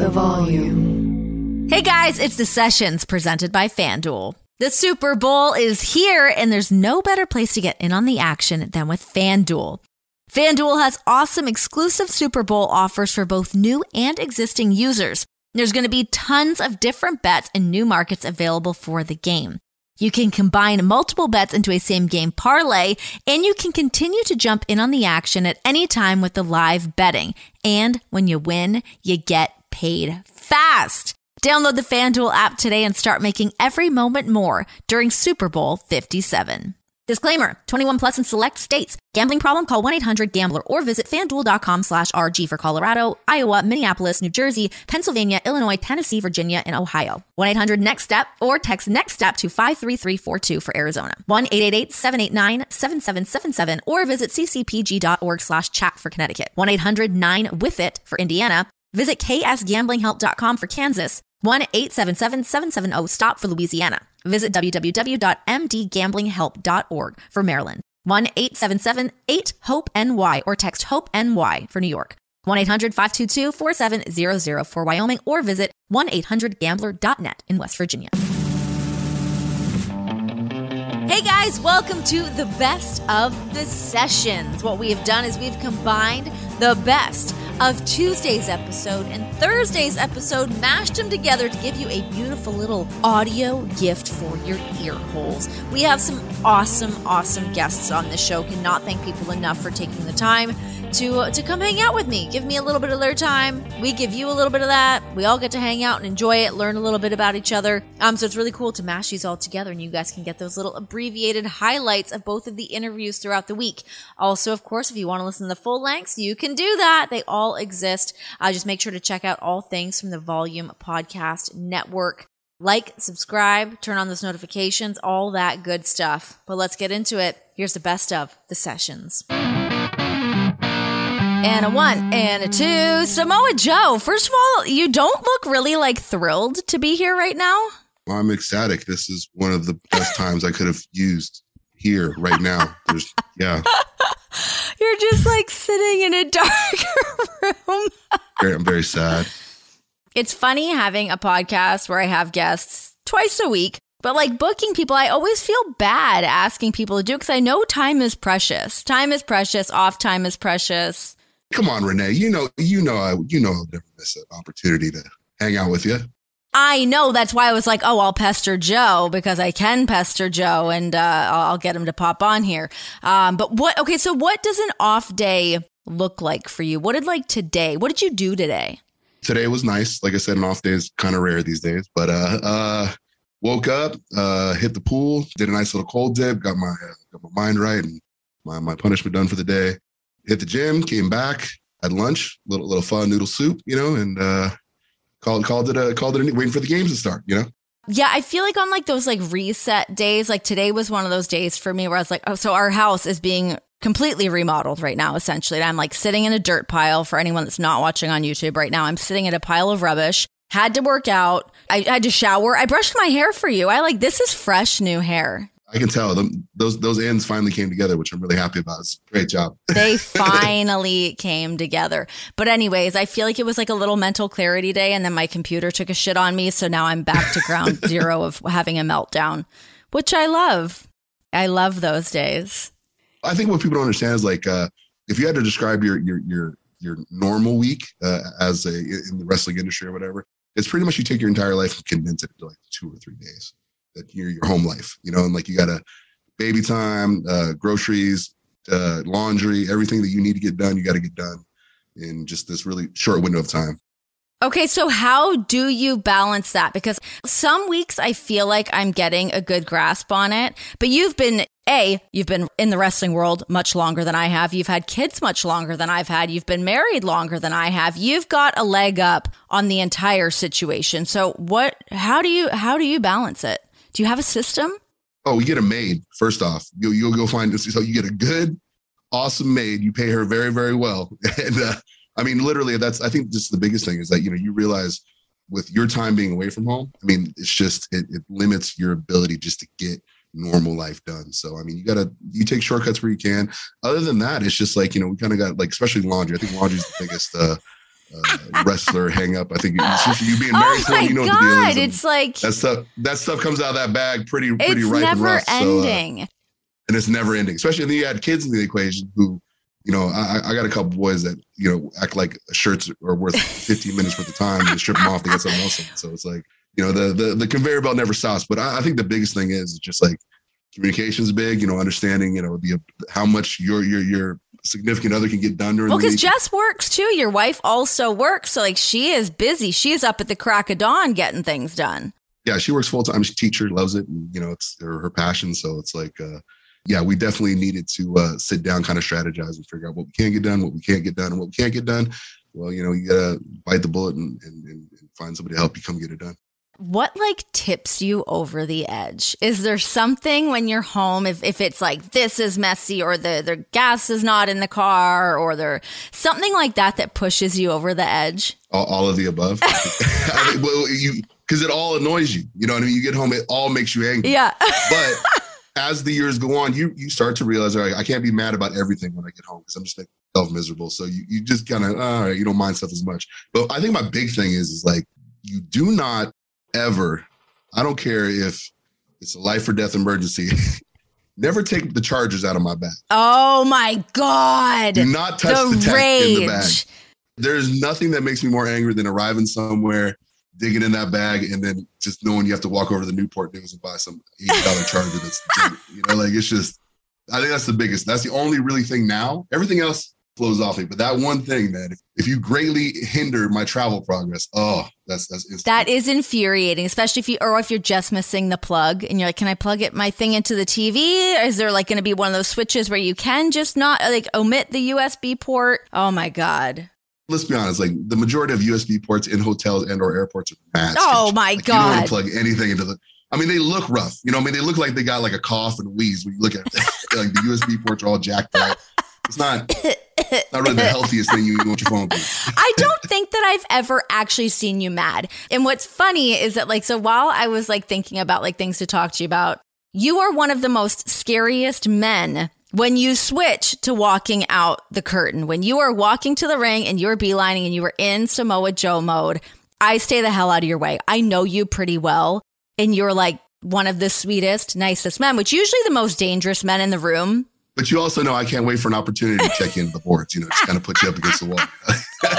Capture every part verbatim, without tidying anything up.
the volume. Hey guys, it's The Sessions presented by FanDuel. The Super Bowl is here, and there's no better place to get in on the action than with FanDuel. FanDuel has awesome exclusive Super Bowl offers for both new and existing users. There's going to be tons of different bets and new markets available for the game. You can combine multiple bets into a same game parlay, and you can continue to jump in on the action at any time with the live betting. And when you win, you get paid fast. Download the FanDuel app today and start making every moment more during Super Bowl fifty-seven. Disclaimer, twenty-one plus in select states. Gambling problem? Call one eight hundred gambler or visit fanduel.com slash RG for Colorado, Iowa, Minneapolis, New Jersey, Pennsylvania, Illinois, Tennessee, Virginia, and Ohio. one eight hundred next step or text NEXTSTEP to five three three four two for Arizona. one eight eight eight seven eight nine seven seven seven seven or visit ccpg.org slash chat for Connecticut. one eight hundred nine with it for Indiana. Visit k s gambling help dot com for Kansas. one eight seven seven seven seven zero stop for Louisiana. Visit w w w dot m d gambling help dot org for Maryland. one eight seven seven eight hope N Y or text HOPE-N-Y for New York. one eight hundred five two two four seven zero zero for Wyoming or visit one eight hundred gambler dot net in West Virginia. Hey guys, welcome to the best of the sessions. What we have done is we've combined the best of Tuesday's episode and Thursday's episode, mashed them together to give you a beautiful little audio gift for your ear holes. We have some awesome, awesome guests on the show. Cannot thank people enough for taking the time to uh, to come hang out with me. Give me a little bit of their time. We give you a little bit of that. We all get to hang out and enjoy it, learn a little bit about each other. Um, so it's really cool to mash these all together, and you guys can get those little abbreviated highlights of both of the interviews throughout the week. Also, of course, if you want to listen to the full lengths, you can do that. They all exist. Uh, just make sure to check out all things from the Volume Podcast Network. Like, subscribe, turn on those notifications, all that good stuff. But let's get into it. Here's the best of the sessions. And a one, and a two. Samoa Joe, first of all, you don't look really like thrilled to be here right now. Well, I'm ecstatic. This is one of the best times I could have used here right now. There's, yeah. You're just like sitting in a dark room. I'm very sad. It's funny having a podcast where I have guests twice a week, but like booking people, I always feel bad asking people to do it because I know time is precious. Time is precious. Off time is precious. Come on, Renee. You know, you know, I, you know, I'll never miss an opportunity to hang out with you. I know. That's why I was like, oh, I'll pester Joe because I can pester Joe and uh, I'll get him to pop on here. Um, but what, okay, so what does an off day look like for you? What did like today? What did you do today? Today was nice. Like I said, an off day is kind of rare these days, but uh, uh, woke up, uh, hit the pool, did a nice little cold dip, got my, uh, got my mind right and my, my punishment done for the day. Hit the gym, came back, had lunch, little little pho noodle soup, you know, and uh, called called it a called it a, waiting for the games to start, you know. Yeah, I feel like on like those like reset days, like today was one of those days for me where I was like, oh, so our house is being completely remodeled right now, essentially. And I'm like sitting in a dirt pile. For anyone that's not watching on YouTube right now, I'm sitting in a pile of rubbish. Had to work out. I had to shower. I brushed my hair for you. I like this is fresh new hair. I can tell them those those ends finally came together, which I'm really happy about. It's a great job. They finally came together. But anyways, I feel like it was like a little mental clarity day, and then my computer took a shit on me. So now I'm back to ground zero of having a meltdown, which I love. I love those days. I think what people don't understand is like uh, if you had to describe your your your your normal week uh, as a in the wrestling industry or whatever, it's pretty much you take your entire life and condense it into like two or three days. That you're your home life, you know, and like you got a baby time, uh, groceries, uh, laundry, everything that you need to get done, you got to get done in just this really short window of time. Okay, so how do you balance that? Because some weeks I feel like I'm getting a good grasp on it, but you've been, A, you've been in the wrestling world much longer than I have. You've had kids much longer than I've had. You've been married longer than I have. You've got a leg up on the entire situation. So what, how do you, how do you balance it? Do you have a system? Oh, we get a maid. First off, you'll, you'll go find this. So you get a good, awesome maid. You pay her very, very well. And uh, I mean, literally, that's I think just the biggest thing is that, you know, you realize with your time being away from home, I mean, it's just it, it limits your ability just to get normal life done. So, I mean, you got to you take shortcuts where you can. Other than that, it's just like, you know, we kind of got like, especially laundry. I think laundry is the biggest uh, uh, wrestler hang up. I think it's just you being married oh to my him, you know God, what the deal is. it's like that stuff. That stuff comes out of that bag pretty, pretty it's ripe never and rough. ending, so, uh, and it's never ending. Especially if you add kids in the equation, who, you know, I, I got a couple boys that you know act like shirts are worth fifteen minutes worth of time. And strip them off, they get something else on. So it's like you know the the the conveyor belt never stops. But I, I think the biggest thing is just like communication is big. You know, understanding you know the how much your your your significant other can get done during well, the because week. Jess works too. Your wife also works. So like she is busy. She is up at the crack of dawn getting things done. Yeah, she works full time. She's a teacher, loves it. And, you know, it's her, her passion. So it's like, uh, yeah, we definitely needed to uh, sit down, kind of strategize and figure out what we can get done, what we can't get done, and what we can't get done. Well, you know, you got to bite the bullet and, and, and find somebody to help you come get it done. What like tips you over the edge? Is there something when you're home, if, if it's like this is messy or the, the gas is not in the car or there something like that that pushes you over the edge? All, all of the above. I mean, well, you because it all annoys you. You know what I mean? You get home, it all makes you angry. Yeah. But as the years go on, you you start to realize, all right, I can't be mad about everything when I get home because I'm just making myself miserable. So you, you just kind of, all right, you don't mind stuff as much. But I think my big thing is, is like, you do not ever, I don't care if it's a life or death emergency, never take the chargers out of my bag. Oh my God. Do not touch the, the tech rage. in the bag. There's nothing that makes me more angry than arriving somewhere, digging in that bag, and then just knowing you have to walk over to the Newport News and buy some eighty dollars charger that's, you know, like it's just, I think that's the biggest, that's the only really thing now. Everything else flows off it. But that one thing, man, if, if you greatly hinder my travel progress, oh, that's, that's instant. That is infuriating, especially if you, or if you're just missing the plug and you're like, can I plug it, my thing into the T V? Is there like going to be one of those switches where you can just not like omit the U S B port? Oh my God. Let's be honest, like the majority of U S B ports in hotels and or airports are mad. Oh sketchy. my like, God. You don't want to plug anything into the, I mean, they look rough. You know, I mean, they look like they got like a cough and wheeze when you look at it. Like the U S B ports are all jacked up. It's not, not really the healthiest thing you want your phone to do. I don't think that I've ever actually seen you mad. And what's funny is that like, so while I was like thinking about like things to talk to you about, you are one of the most scariest men when you switch to walking out the curtain. When you are walking to the ring and you're beelining and you are in Samoa Joe mode, I stay the hell out of your way. I know you pretty well. And you're like one of the sweetest, nicest men, which usually the most dangerous men in the room. But you also know I can't wait for an opportunity to check into the boards, you know, just kind of put you up against the wall. But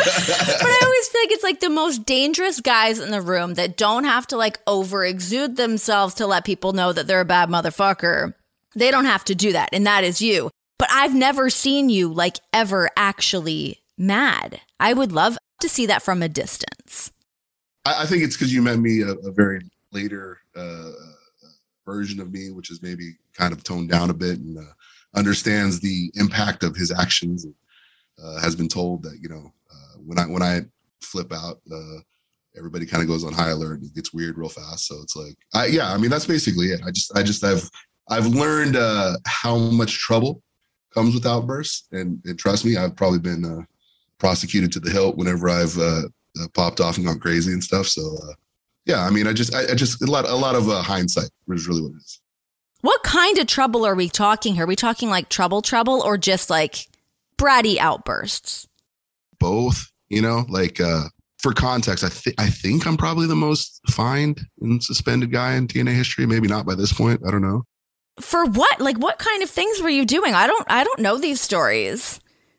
I always feel like it's like the most dangerous guys in the room that don't have to like over exude themselves to let people know that they're a bad motherfucker. They don't have to do that. And that is you. But I've never seen you like ever actually mad. I would love to see that from a distance. I, I think it's because you met me a, a very later uh, version of me, which is maybe kind of toned down a bit and uh, understands the impact of his actions. And, uh, has been told that, you know, uh, when I when I flip out, uh, everybody kind of goes on high alert and it gets weird real fast. So it's like, I, yeah, I mean, that's basically it. I just, I just, I've, I've learned uh, how much trouble comes with outbursts. And, and trust me, I've probably been uh, prosecuted to the hilt whenever I've uh, uh, popped off and gone crazy and stuff. So, uh, yeah, I mean, I just, I, I just, a lot, a lot of uh, hindsight is really what it is. What kind of trouble are we talking here? Are we talking like trouble, trouble, or just like bratty outbursts? Both, you know, like uh, for context, I think I think I'm probably the most fined and suspended guy in T N A history. Maybe not by this point. I don't know. For what? Like, what kind of things were you doing? I don't, I don't know these stories.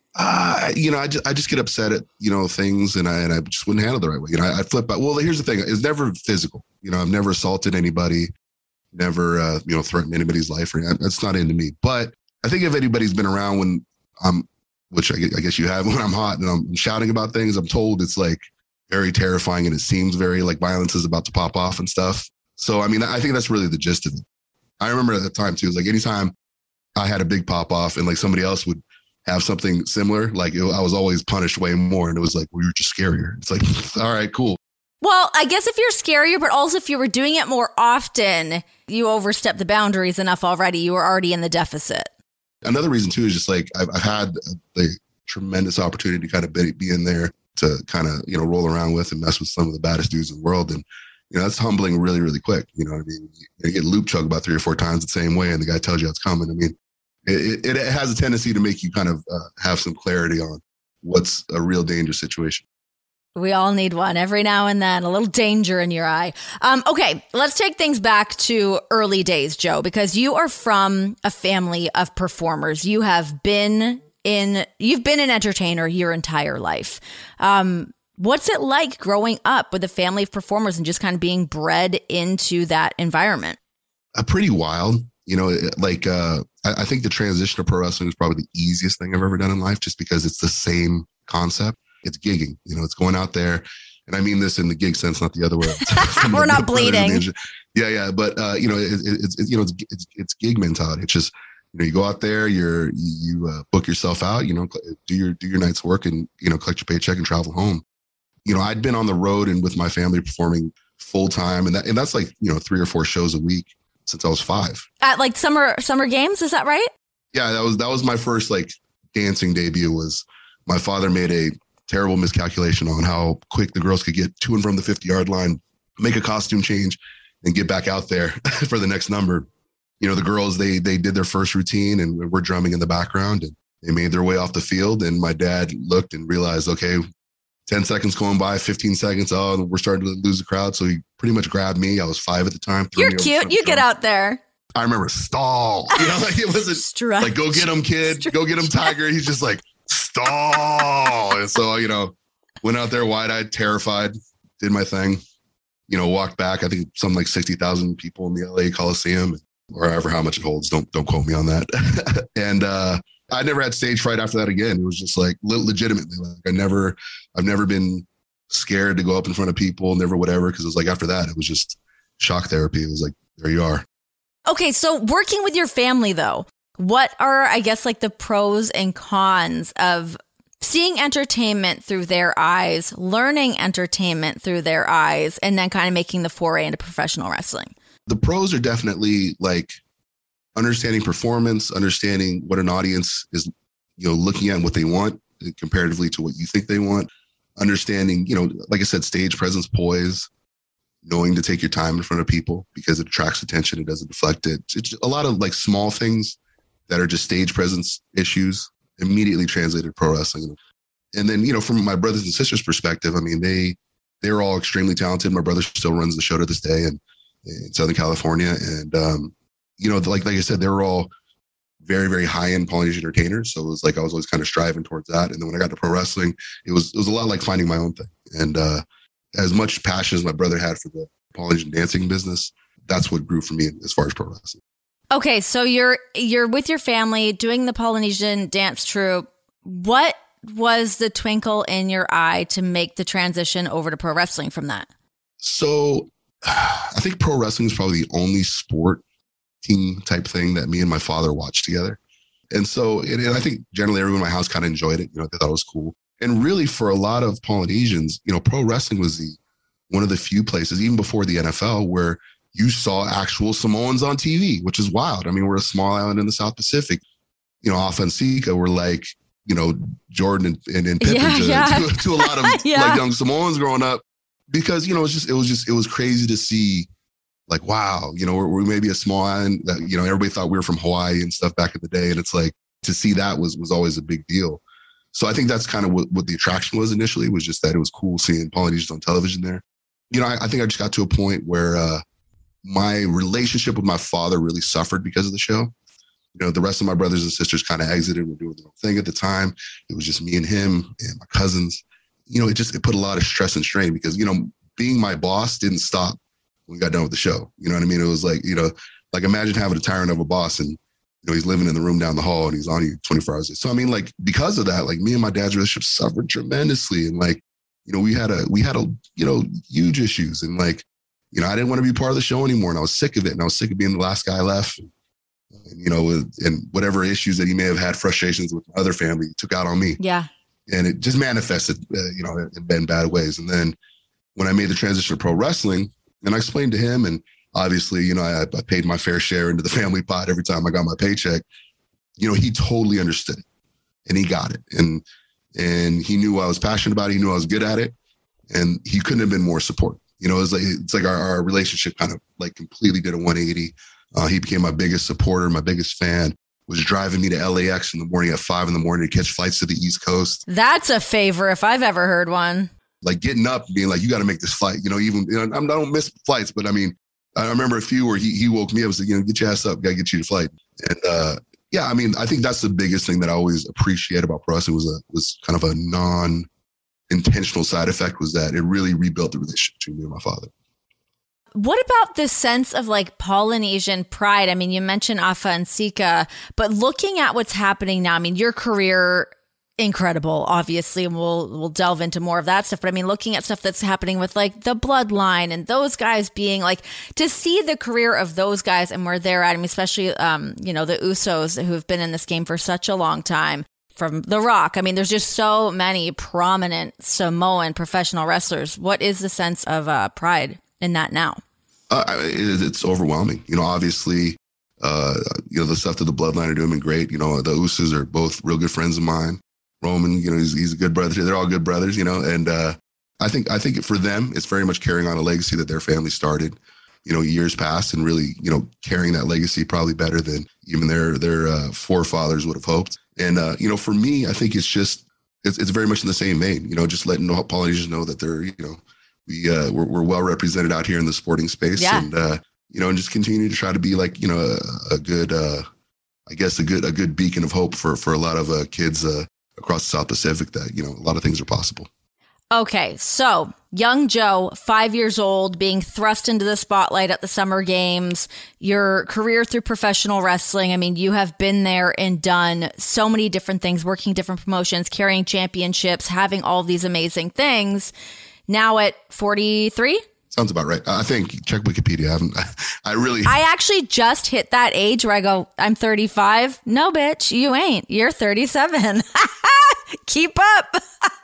Uh, you know, I just, I just get upset at, you know, things and I, and I just wouldn't handle the right way. You know, I, I flip out. Well, here's the thing. It's never physical. You know, I've never assaulted anybody, never, uh, you know, threatened anybody's life or that's not into me. But I think if anybody's been around when I'm, which I, I guess you have, when I'm hot and I'm shouting about things, I'm told it's like very terrifying and it seems very like violence is about to pop off and stuff. So, I mean, I think that's really the gist of it. I remember at the time too, it was like anytime I had a big pop off and like somebody else would have something similar, like it, I was always punished way more. And it was like, well, you're just scarier. It's like, all right, cool. Well, I guess if you're scarier, but also if you were doing it more often, you overstepped the boundaries enough already. You were already in the deficit. Another reason too is just like I've, I've had the tremendous opportunity to kind of be, be in there to kind of, you know, roll around with and mess with some of the baddest dudes in the world. And, you know, that's humbling really, really quick. You know what I mean? You get loop chugged about three or four times the same way and the guy tells you it's coming. I mean, it, it, it has a tendency to make you kind of uh, have some clarity on what's a real dangerous situation. We all need one every now and then, a little danger in your eye. Um, okay, let's take things back to early days, Joe, because you are from a family of performers. You have been in, you've been an entertainer your entire life. Um, what's it like growing up with a family of performers and just kind of being bred into that environment? Uh, pretty wild. You know, like uh, I, I think the transition to pro wrestling is probably the easiest thing I've ever done in life, just because it's the same concept. It's gigging, you know, it's going out there. And I mean this in the gig sense, not the other way. We're not bleeding. Yeah, yeah. But, uh, you know, it, it, it's, it, you know, it's, it's, it's gig mentality. It's just, you know, you go out there, you're, you uh, book yourself out, you know, do your, do your night's work and, you know, collect your paycheck and travel home. You know, I'd been on the road and with my family performing full time. And that, and that's like, you know, three or four shows a week since I was five. At like summer, summer games. Is that right? Yeah, that was, that was my first like dancing debut. Was my father made a terrible miscalculation on how quick the girls could get to and from the fifty yard line, make a costume change and get back out there for the next number. You know, the girls, they, they did their first routine and we're drumming in the background and they made their way off the field. And my dad looked and realized, okay, ten seconds going by, fifteen seconds. Oh, we're starting to lose the crowd. So he pretty much grabbed me. I was five at the time. You're cute. You get out there. I remember stall. You know, like it wasn't Stretch. Like, go get him, kid. Stretch. Go get him, Tiger. He's just like, stall. And so, you know, went out there wide-eyed, terrified, did my thing, you know, walked back. I think something like sixty thousand people in the L A Coliseum, or however how much it holds. Don't don't quote me on that. And uh, I never had stage fright after that again. It was just like legitimately, like I never, I've never been scared to go up in front of people, never whatever. Because it was like after that, it was just shock therapy. It was like, there you are. Okay, so working with your family, though, what are, I guess, like the pros and cons of seeing entertainment through their eyes, learning entertainment through their eyes, and then kind of making the foray into professional wrestling? The pros are definitely like understanding performance, understanding what an audience is, you know, looking at and what they want comparatively to what you think they want. Understanding, you know, like I said, stage presence, poise, knowing to take your time in front of people because it attracts attention. It doesn't deflect it. It's a lot of like small things that are just stage presence issues immediately translated to pro wrestling. And then, you know, from my brothers and sisters' perspective, I mean, they, they're all extremely talented. My brother still runs the show to this day in, in Southern California. And, um, you know, like, like I said, they were all very, very high-end Polynesian entertainers. So it was like, I was always kind of striving towards that. And then when I got to pro wrestling, it was, it was a lot like finding my own thing. And, uh, as much passion as my brother had for the Polynesian dancing business, that's what grew for me as far as pro wrestling. Okay, so you're you're with your family doing the Polynesian dance troupe. What was the twinkle in your eye to make the transition over to pro wrestling from that? So I think pro wrestling is probably the only sport team type thing that me and my father watched together. And so, and, and I think generally everyone in my house kind of enjoyed it. You know, they thought it was cool. And really, for a lot of Polynesians, you know, pro wrestling was the one of the few places, even before the N F L, where you saw actual Samoans on T V, which is wild. I mean, we're a small island in the South Pacific. You know, off on Sika, we're like, you know, Jordan and, and, and Pippen yeah, to, yeah. To, to a lot of yeah. like young Samoans growing up, because you know, it's just it was just it was crazy to see. Like, wow, you know, we're, we're maybe a small island that, you know, everybody thought we were from Hawaii and stuff back in the day, and it's like to see that was was always a big deal. So I think that's kind of what, what the attraction was initially, was just that it was cool seeing Polynesians on television there. You know, I, I think I just got to a point where uh, my relationship with my father really suffered because of the show. You know, the rest of my brothers and sisters kind of exited, were doing their own thing at the time. It was just me and him and my cousins. You know, it just, it put a lot of stress and strain because, you know, being my boss didn't stop when we got done with the show. You know what I mean? It was like, you know, like imagine having a tyrant of a boss and, you know, he's living in the room down the hall and he's on you twenty-four hours a day. So, I mean, like, because of that, like me and my dad's relationship suffered tremendously. And like, you know, we had a, we had a, you know, huge issues. And like, you know, I didn't want to be part of the show anymore. And I was sick of it. And I was sick of being the last guy left. And, and you know, and whatever issues that he may have had, frustrations with my other family, he took out on me. Yeah. And it just manifested, uh, you know, in, in bad ways. And then when I made the transition to pro wrestling, and I explained to him, and obviously, you know, I, I paid my fair share into the family pot every time I got my paycheck. You know, he totally understood it, and he got it, and and he knew I was passionate about it. He knew I was good at it, and he couldn't have been more supportive. You know, it was like it's like our, our relationship kind of like completely did a one eighty. Uh, he became my biggest supporter, my biggest fan. Was driving me to L A X in the morning at five in the morning to catch flights to the East Coast. That's a favor if I've ever heard one. like getting up and being like, you got to make this flight. You know, even, you know, I don't miss flights, but I mean, I remember a few where he he woke me up and said, you know, get your ass up, got to get you to flight. And uh, yeah, I mean, I think that's the biggest thing that I always appreciate about pro wrestling was a, was kind of a non-intentional side effect was that it really rebuilt the relationship between me and my father. What about this sense of like Polynesian pride? I mean, you mentioned Afa and Sika, but looking at what's happening now, I mean, your career, incredible, obviously, and we'll we'll delve into more of that stuff. But I mean, looking at stuff that's happening with like the Bloodline and those guys being like, to see the career of those guys and where they're at, I mean, especially, um, you know, the Usos who have been in this game for such a long time, from The Rock. I mean, there's just so many prominent Samoan professional wrestlers. What is the sense of uh, pride in that now? Uh, it, it's overwhelming. You know, obviously, uh, you know, the stuff that the Bloodline are doing been great. You know, the Usos are both real good friends of mine. Roman, you know, he's, he's a good brother. They're all good brothers, you know, and uh, I think I think for them, it's very much carrying on a legacy that their family started, you know, years past, and really, you know, carrying that legacy probably better than even their their uh, forefathers would have hoped. And uh, you know, for me, I think it's just it's, it's very much in the same vein. You know, just letting Polynesians know that they're, you know, we uh, we're, we're well represented out here in the sporting space, yeah. and uh, you know, and just continue to try to be like, you know, a, a good, uh, I guess, a good a good beacon of hope for for a lot of uh, kids uh, across the South Pacific. That, you know, a lot of things are possible. Okay, so young Joe, five years old, being thrust into the spotlight at the Summer Games, your career through professional wrestling. I mean, you have been there and done so many different things, working different promotions, carrying championships, having all these amazing things. Now at forty-three? Sounds about right. I think, check Wikipedia. I haven't, I really. I actually just hit that age where I go, I'm thirty-five. No, bitch, you ain't. You're thirty-seven. Keep up.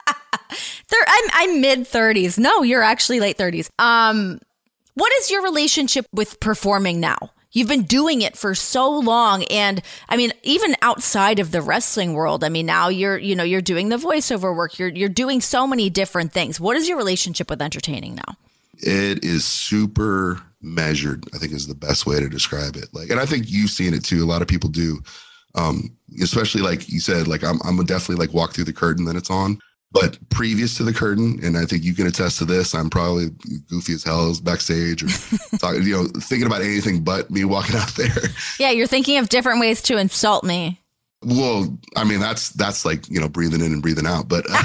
I'm, I'm mid thirties. No, you're actually late thirties. Um, what is your relationship with performing now? You've been doing it for so long. And I mean, even outside of the wrestling world, I mean, now you're, you know, you're doing the voiceover work. You're, you're doing so many different things. What is your relationship with entertaining now? It is super measured, I think is the best way to describe it. Like, and I think you've seen it too. A lot of people do. Um, especially like you said, like I'm, I'm definitely like walk through the curtain, then it's on. But previous to the curtain, and I think you can attest to this, I'm probably goofy as hell backstage or talking, you know, thinking about anything but me walking out there. Yeah, you're thinking of different ways to insult me. Well, I mean, that's that's like, you know, breathing in and breathing out. But uh,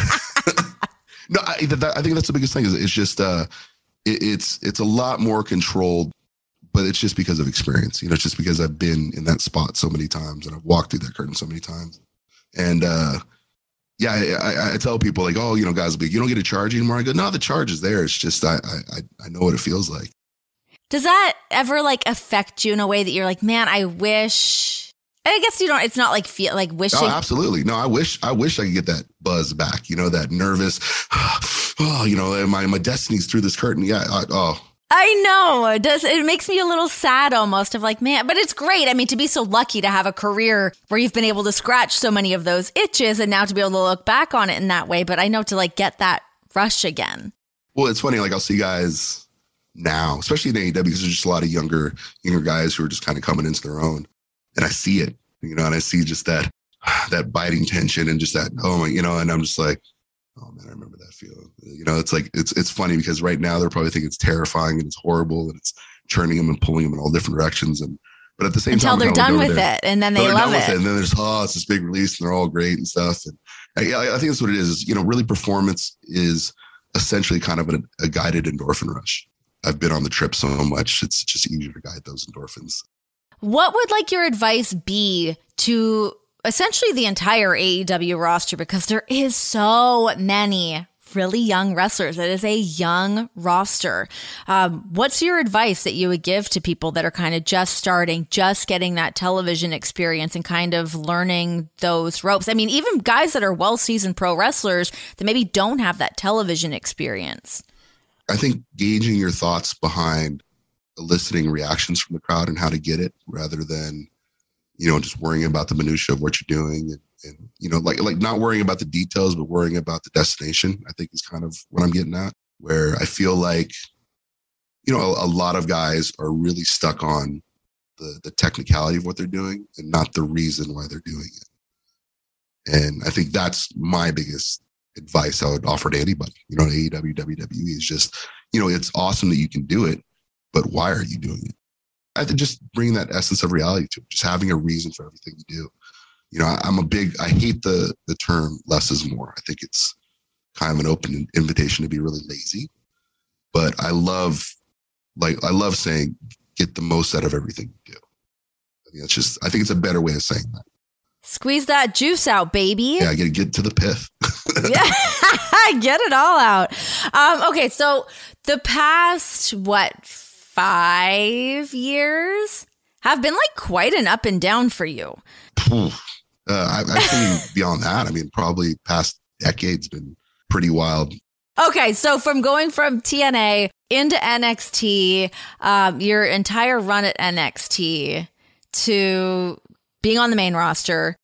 no, I, that, I think that's the biggest thing. Is it's just uh, it, it's it's a lot more controlled, but it's just because of experience. You know, it's just because I've been in that spot so many times and I've walked through that curtain so many times, and. uh Yeah, I, I tell people like, oh, you know, guys will be, you don't get a charge anymore. I go, no, the charge is there. It's just I, I I know what it feels like. Does that ever like affect you in a way that you're like, man, I wish? I guess you don't. It's not like feel like wishing. Oh, absolutely. No, I wish I wish I could get that buzz back. You know, that nervous. Oh, you know, my my destiny's through this curtain. Yeah. I, oh. I know it does. It makes me a little sad almost of like, man, but it's great. I mean, to be so lucky to have a career where you've been able to scratch so many of those itches and now to be able to look back on it in that way. But I know to like get that rush again. Well, it's funny. Like I'll see guys now, especially in A E W, because there's just a lot of younger, younger guys who are just kind of coming into their own. And I see it, you know, and I see just that, that biting tension and just that, oh my, you know, and I'm just like, oh man, I remember that feeling. You know, it's like, it's it's funny because right now they're probably thinking it's terrifying and it's horrible and it's churning them and pulling them in all different directions. And, but at the same Until time, they're done with there, it and then they love it. it. And then there's, oh, it's this big release and they're all great and stuff. And I, I think that's what it is, is, you know, really performance is essentially kind of a, a guided endorphin rush. I've been on the trip so much, it's just easier to guide those endorphins. What would like your advice be to essentially the entire A E W roster, because there is so many really young wrestlers. It is a young roster. Um, what's your advice that you would give to people that are kind of just starting, just getting that television experience and kind of learning those ropes? I mean, even guys that are well-seasoned pro wrestlers that maybe don't have that television experience. I think gauging your thoughts behind eliciting reactions from the crowd and how to get it rather than, you know, just worrying about the minutia of what you're doing and, and, you know, like, like not worrying about the details, but worrying about the destination, I think is kind of what I'm getting at, where I feel like, you know, a, a lot of guys are really stuck on the, the technicality of what they're doing and not the reason why they're doing it. And I think that's my biggest advice I would offer to anybody. You know, A E W, W W E is just, you know, it's awesome that you can do it, but why are you doing it? I think just bringing that essence of reality to it, just having a reason for everything you do. You know, I, I'm a big, I hate the the term less is more. I think it's kind of an open invitation to be really lazy, but I love, like, I love saying, get the most out of everything you do. I mean, it's just, I think it's a better way of saying that. Squeeze that juice out, baby. Yeah, get get to the pith. Yeah, get it all out. Um, okay, so the past, what, five years have been like quite an up and down for you. uh, I, I've seen beyond that. I mean, probably past decade's been pretty wild. Okay, so from going from T N A into N X T, um, your entire run at N X T, to being on the main roster,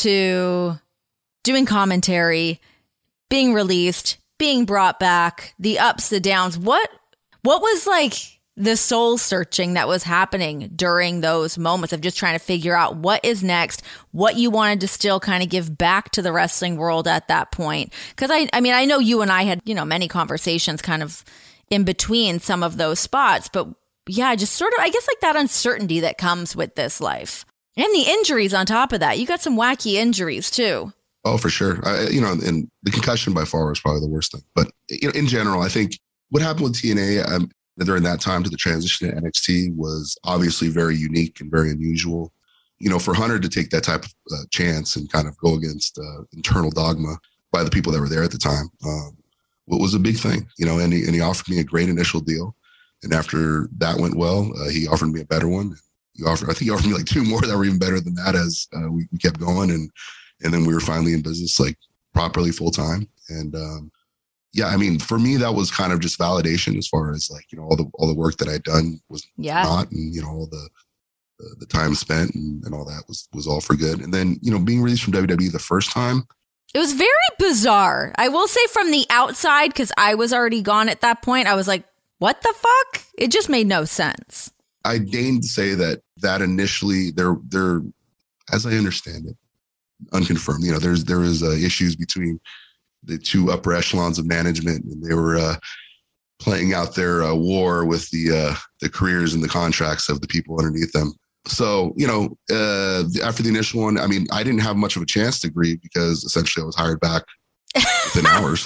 to doing commentary, being released, being brought back, the ups, the downs. What what was like the soul searching that was happening during those moments of just trying to figure out what is next, what you wanted to still kind of give back to the wrestling world at that point? Because I, I mean, I know you and I had, you know, many conversations kind of in between some of those spots, but yeah, just sort of, I guess, like that uncertainty that comes with this life. And the injuries on top of that. You got some wacky injuries too. Oh, for sure. I, you know, and the concussion by far was probably the worst thing. But you know, in general, I think what happened with T N A um, during that time to the transition to N X T was obviously very unique and very unusual. You know, for Hunter to take that type of uh, chance and kind of go against uh, internal dogma by the people that were there at the time, um, what was a big thing. You know, and he, and he offered me a great initial deal. And after that went well, uh, he offered me a better one. He offered, I think he offered me like two more that were even better than that as uh, we, we kept going. And and then we were finally in business, like properly full time. And um, yeah, I mean, for me, that was kind of just validation as far as like, you know, all the all the work that I'd done was yeah. not, and, you know, all the the, the time spent and, and all that was was all for good. And then, you know, being released from W W E the first time. It was very bizarre. I will say from the outside, because I was already gone at that point, I was like, what the fuck? It just made no sense. I deigned to say that that initially there, there, as I understand it, unconfirmed, you know, there's, there was uh, issues between the two upper echelons of management, and they were uh, playing out their uh, war with the, uh, the careers and the contracts of the people underneath them. So, you know, uh, after the initial one, I mean, I didn't have much of a chance to agree because essentially I was hired back within hours.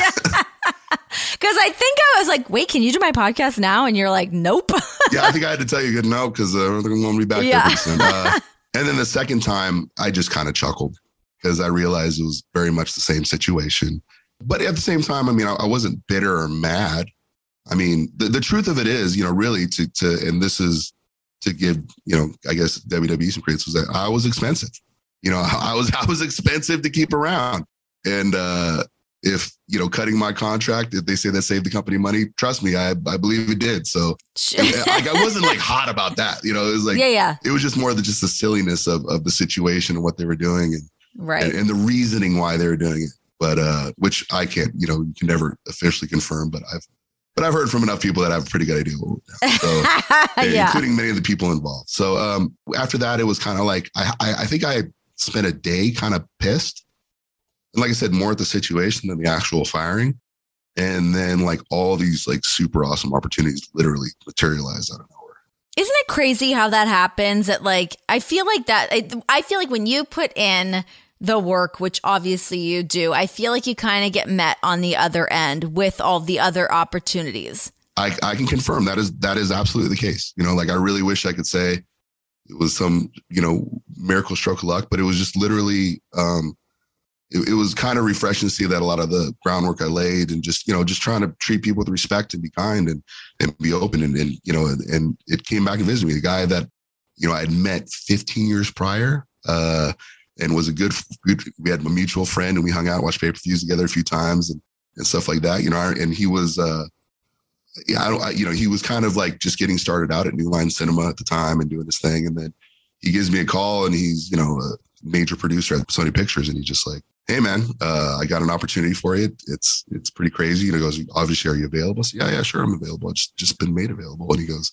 Because I think I was like, wait, can you do my podcast now? And you're like, nope. Yeah, I think I had to tell you good no, because uh, I don't think I'm going to be back yeah. there soon. Uh, and then the second time, I just kind of chuckled because I realized it was very much the same situation. But at the same time, I mean, I, I wasn't bitter or mad. I mean, the, the truth of it is, you know, really to, to, and this is to give, you know, I guess W W E some credit, was that I was expensive. You know, I was, I was expensive to keep around. And, uh, if, you know, cutting my contract, if they say that saved the company money, trust me, I I believe it did. So like, I wasn't like hot about that. You know, it was like, yeah, yeah. It was just more than just the silliness of, of the situation and what they were doing and, right. and, and the reasoning why they were doing it. But, uh, which I can't, you know, you can never officially confirm, but I've, but I've heard from enough people that have a pretty good idea. So, yeah. Including many of the people involved. So um, after that, it was kind of like, I, I I think I spent a day kind of pissed. And like I said, more at the situation than the actual firing. And then like all these like super awesome opportunities literally materialized out of nowhere. Isn't it crazy how that happens? That like, I feel like that, I, I feel like when you put in the work, which obviously you do, I feel like you kind of get met on the other end with all the other opportunities. I, I can confirm that is, that is absolutely the case. You know, like I really wish I could say it was some, you know, miracle stroke of luck, but it was just literally, um, It, it was kind of refreshing to see that a lot of the groundwork I laid and just, you know, just trying to treat people with respect and be kind and, and be open. And, and, you know, and, and it came back and visited me, the guy that, you know, I had met fifteen years prior uh, and was a good, good, we had a mutual friend and we hung out, watched pay-per-views together a few times and, and stuff like that, you know, and he was, uh, yeah, I don't, I, you know, he was kind of like just getting started out at New Line Cinema at the time and doing this thing. And then he gives me a call and he's, you know, a major producer at Sony Pictures. And he's just like, hey man, uh, I got an opportunity for you. It's, it's pretty crazy. And he goes, obviously, are you available? I said, yeah, yeah, sure. I'm available. It's just been made available. And he goes,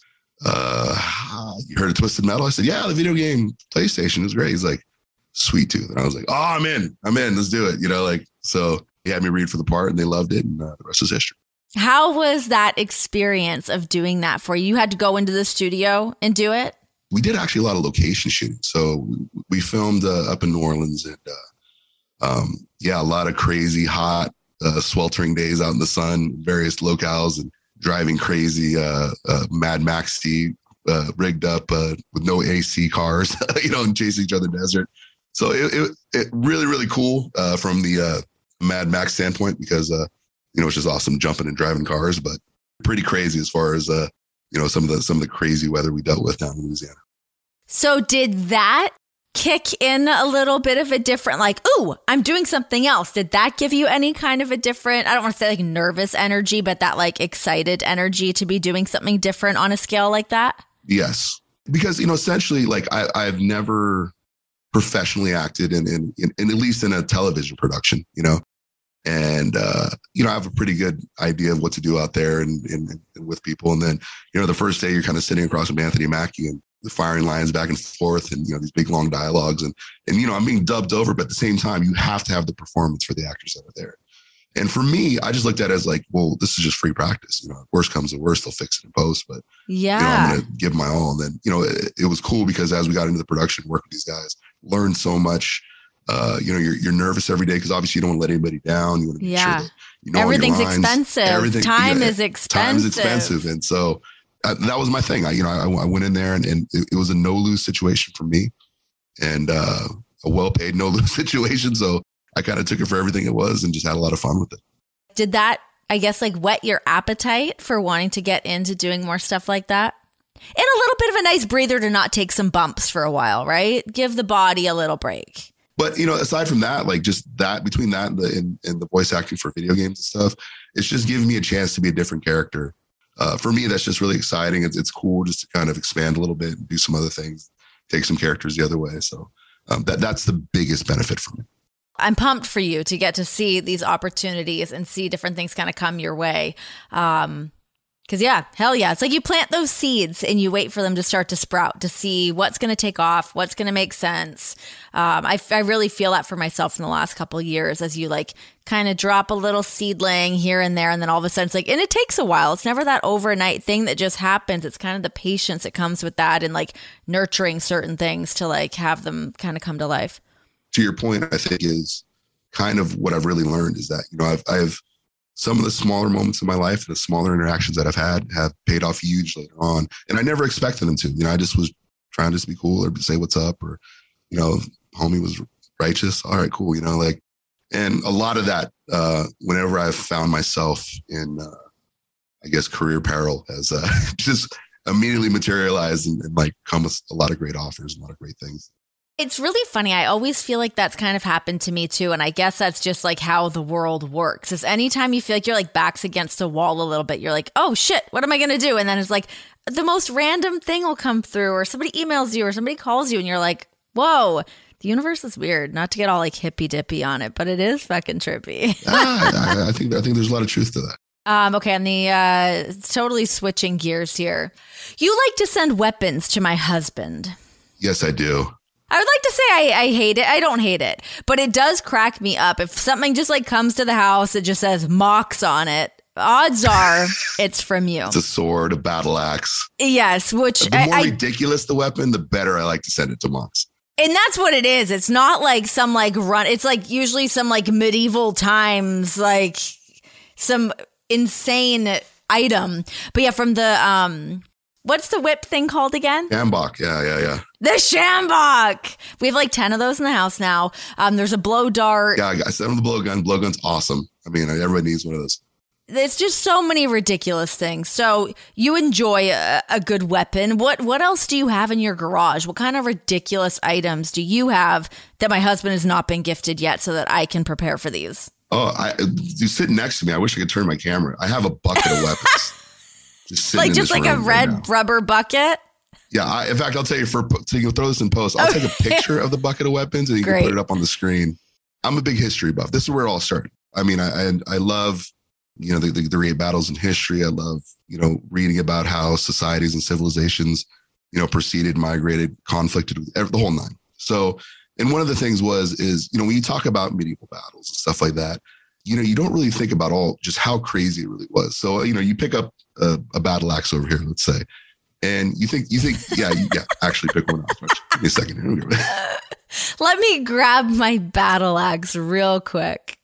uh, you heard of Twisted Metal? I said, yeah, the video game PlayStation is great. He's like, Sweet Tooth. And I was like, oh, I'm in, I'm in, let's do it. You know, like, so he had me read for the part and they loved it. And uh, the rest is history. How was that experience of doing that for you? You had to go into the studio and do it? We did actually a lot of location shooting. So we filmed uh, up in New Orleans and uh, um, yeah, a lot of crazy, hot, uh, sweltering days out in the sun, various locales and driving crazy uh, uh, Mad Maxy uh, rigged up uh, with no A C cars, you know, and chasing each other in the desert. So it, it, it really, really cool uh, from the uh, Mad Max standpoint because, uh, you know, it's just awesome jumping and driving cars, but pretty crazy as far as, uh, you know, some of the some of the crazy weather we dealt with down in Louisiana. So did that kick in a little bit of a different, like, ooh, I'm doing something else? Did that give you any kind of a different, I don't want to say like nervous energy, but that like excited energy to be doing something different on a scale like that? Yes. Because, you know, essentially, like I, I've never professionally acted in, in, in, in at least in a television production, you know, and, uh, you know, I have a pretty good idea of what to do out there and, and, and with people. And then, you know, the first day you're kind of sitting across from Anthony Mackie and the firing lines back and forth and, you know, these big long dialogues and, and, you know, I'm being dubbed over, but at the same time, you have to have the performance for the actors that are there. And for me, I just looked at it as like, well, this is just free practice. You know, worst comes to worst, they'll fix it in post, but yeah, you know, I'm going to give my all. And then, you know, it, it was cool because as we got into the production, work with these guys, learned so much. Uh, you know, you're you're nervous every day because obviously you don't want to let anybody down. You want to make yeah. sure that you know everything's your lines. expensive. Everything, Time yeah, is expensive. Time is expensive, and so uh, that was my thing. I, you know, I, I went in there and, and it, it was a no lose situation for me, and uh, a well paid no lose situation. So I kind of took it for everything it was and just had a lot of fun with it. Did that, I guess, like whet your appetite for wanting to get into doing more stuff like that? And a little bit of a nice breather to not take some bumps for a while, right? Give the body a little break. But, you know, aside from that, like just that between that and the, and, and the voice acting for video games and stuff, it's just giving me a chance to be a different character. Uh, for me, that's just really exciting. It's, it's cool just to kind of expand a little bit and do some other things, take some characters the other way. So um, that that's the biggest benefit for me. I'm pumped for you to get to see these opportunities and see different things kind of come your way. Um, Cause yeah, hell yeah. It's like you plant those seeds and you wait for them to start to sprout to see what's going to take off, what's going to make sense. Um, I, I really feel that for myself in the last couple of years as you like kind of drop a little seedling here and there. And then all of a sudden it's like, and it takes a while. It's never that overnight thing that just happens. It's kind of the patience that comes with that and like nurturing certain things to like have them kind of come to life. To your point, I think is kind of what I've really learned is that, you know, I've, I've, some of the smaller moments in my life, the smaller interactions that I've had have paid off huge later on. And I never expected them to. You know, I just was trying to just be cool or say what's up or, you know, homie was righteous. All right, cool. You know, like, and a lot of that, uh, whenever I've found myself in, uh, I guess, career peril has uh, just immediately materialized and, and like come with a lot of great offers, a lot of great things. It's really funny. I always feel like that's kind of happened to me too. And I guess that's just like how the world works is anytime you feel like you're like backs against a wall a little bit, you're like, oh shit, what am I going to do? And then it's like the most random thing will come through or somebody emails you or somebody calls you and you're like, whoa, the universe is weird. Not to get all like hippy dippy on it, but it is fucking trippy. ah, I, I think, I think there's a lot of truth to that. Um, okay, on the uh, totally switching gears here. You like to send weapons to my husband. Yes, I do. I would like to say I, I hate it. I don't hate it, but it does crack me up. If something just like comes to the house, it just says Mox on it. Odds are it's from you. It's a sword, a battle axe. Yes, which the more I, ridiculous the weapon, the better I like to send it to Mox. And that's what it is. It's not like some like run. It's like usually some like medieval times, like some insane item. But yeah, from the um. What's the whip thing called again? Sjambok. Yeah, yeah, yeah. The Sjambok. We have like ten of those in the house now. Um, there's a blow dart. Yeah, I sent him the blow gun. Blow gun's awesome. I mean, everybody needs one of those. It's just so many ridiculous things. So you enjoy a, a good weapon. What what else do you have in your garage? What kind of ridiculous items do you have that my husband has not been gifted yet so that I can prepare for these? Oh, I, you sit next to me. I wish I could turn my camera. I have a bucket of weapons. Just like just like a red right rubber bucket. Yeah. I, in fact, I'll tell you for so you can throw this in post. I'll take a picture of the bucket of weapons and you Great. can put it up on the screen. I'm a big history buff. This is where it all started. I mean, I I, I love you know the, the the great battles in history. I love you know reading about how societies and civilizations you know proceeded, migrated, conflicted, the whole nine. So, and one of the things was is you know when you talk about medieval battles and stuff like that, you know, you don't really think about all just how crazy it really was. So, you know, you pick up a, a battle axe over here, let's say, and you think, you think, yeah, you, yeah, actually pick one up. Give me a second. Let me grab my battle axe real quick.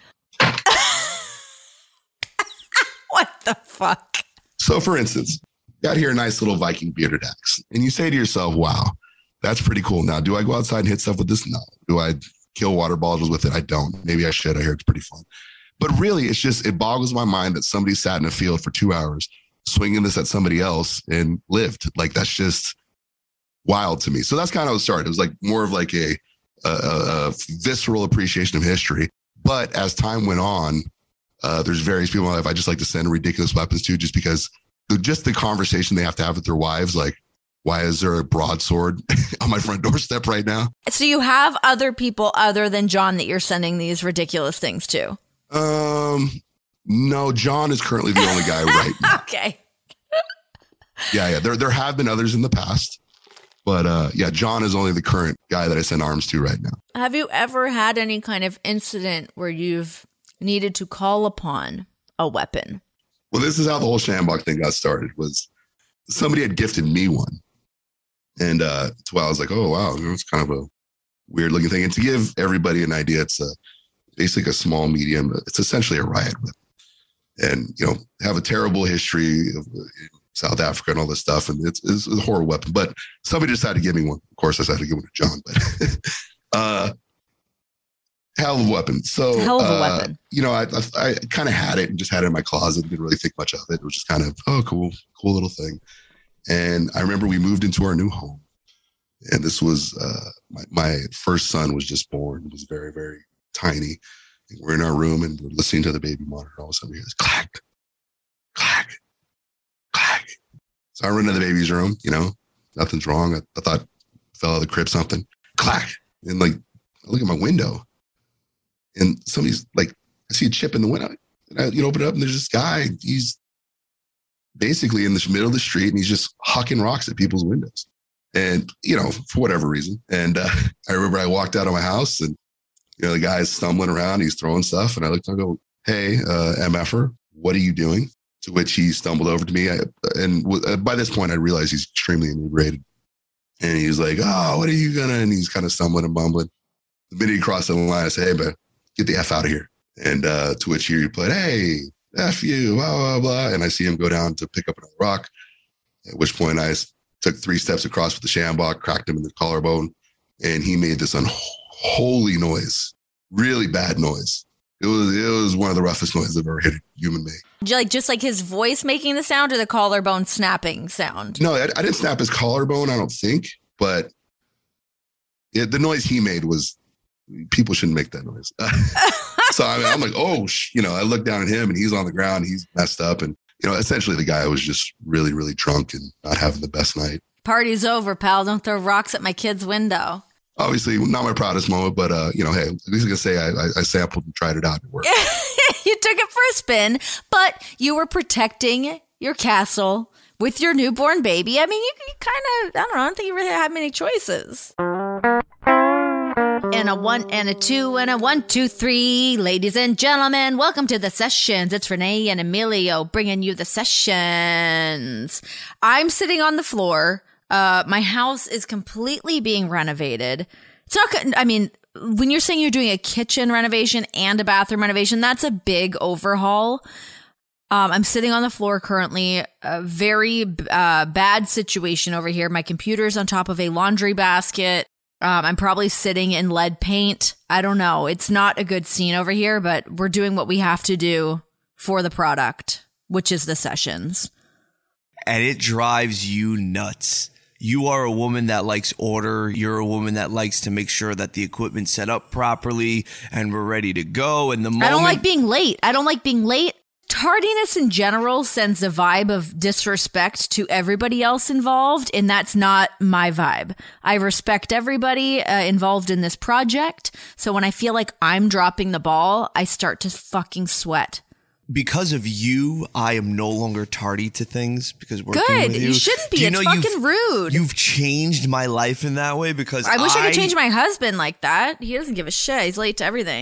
What the fuck? So, for instance, got here a nice little Viking bearded axe, and you say to yourself, wow, that's pretty cool. Now, do I go outside and hit stuff with this? No. Do I kill water bottles with it? I don't. Maybe I should. I hear it's pretty fun. But really, it's just, it boggles my mind that somebody sat in a field for two hours swinging this at somebody else and lived. Like, that's just wild to me. So that's kind of how it started. It was like more of like a, a, a visceral appreciation of history. But as time went on, uh, there's various people in my life I just like to send ridiculous weapons to, just because the, just the conversation they have to have with their wives, like, why is there a broadsword on my front doorstep right now? So you have other people other than John that you're sending these ridiculous things to? Um, no, John is currently the only guy right now. Okay. Yeah, yeah. There, there have been others in the past, but uh, yeah, John is only the current guy that I send arms to right now. Have you ever had any kind of incident where you've needed to call upon a weapon? Well, this is how the whole Shambach thing got started. Was somebody had gifted me one. And uh, so I was like, oh, wow, it's kind of a weird looking thing. And to give everybody an idea, it's a, basically a small medium. It's essentially a riot whip. And, you know, have a terrible history of uh, South Africa and all this stuff. And it's, it's a horrible weapon. But somebody decided to give me one. Of course, I decided to give one to John. But uh, hell of a weapon. So, hell of a uh, weapon. You know, I, I, I kind of had it and just had it in my closet. Didn't really think much of it. It was just kind of, oh, cool, cool little thing. And I remember we moved into our new home, and this was uh, my, my first son was just born. He was very, very tiny. And we're in our room and we're listening to the baby monitor. All of a sudden we hear this clack, clack, clack. So I run into the baby's room, you know, nothing's wrong. I, I thought fell out of the crib, something, clack. And like, I look at my window and somebody's like, I see a chip in the window. And I, you know, open it up and there's this guy, he's basically in the middle of the street and he's just hucking rocks at people's windows. And, you know, for whatever reason. And uh, I remember I walked out of my house and, you know, the guy's stumbling around, he's throwing stuff. And I looked and I go, hey, uh, M F er, what are you doing? To which he stumbled over to me. I, and w- by this point, I realized he's extremely inebriated. And he's like, oh, what are you gonna? And he's kind of stumbling and bumbling. The minute he crossed the line, I said, hey, man, get the F out of here. And uh, to which he replied, hey, F you, blah, blah, blah. And I see him go down to pick up another rock, at which point I took three steps across with the Shambach, cracked him in the collarbone, and he made this unholy noise, really bad noise. It was it was one of the roughest noises I've ever hit a human make. Like just like his voice making the sound or the collarbone snapping sound? No, I, I didn't snap his collarbone, I don't think, but it, the noise he made was, people shouldn't make that noise. So I mean, I'm like, oh, sh-, you know, I look down at him and he's on the ground, he's messed up. And, you know, essentially the guy was just really, really drunk and not having the best night. Party's over, pal. Don't throw rocks at my kid's window. Obviously, not my proudest moment, but, uh, you know, hey, at least I can say I, I, I sampled and tried it out. It worked. You took it for a spin, but you were protecting your castle with your newborn baby. I mean, you, you kind of, I don't know, I don't think you really had many choices. And a one and a two and a one, two, three. Ladies and gentlemen, welcome to the sessions. It's Renee and Emilio bringing you the sessions. I'm sitting on the floor. Uh, my house is completely being renovated. It's not, I mean, when you're saying you're doing a kitchen renovation and a bathroom renovation, that's a big overhaul. Um, I'm sitting on the floor currently, a very uh, bad situation over here. My computer's on top of a laundry basket. Um, I'm probably sitting in lead paint. I don't know. It's not a good scene over here, but we're doing what we have to do for the product, which is the sessions. And it drives you nuts. You are a woman that likes order. You're a woman that likes to make sure that the equipment's set up properly and we're ready to go. And the moment- I don't like being late. I don't like being late. Tardiness in general sends a vibe of disrespect to everybody else involved, and that's not my vibe. I respect everybody uh, involved in this project, so when I feel like I'm dropping the ball, I start to fucking sweat. Because of you, I am no longer tardy to things because working Good. with you. You shouldn't be. You it's fucking rude. You've changed my life in that way because I wish I, I could change my husband like that. He doesn't give a shit. He's late to everything.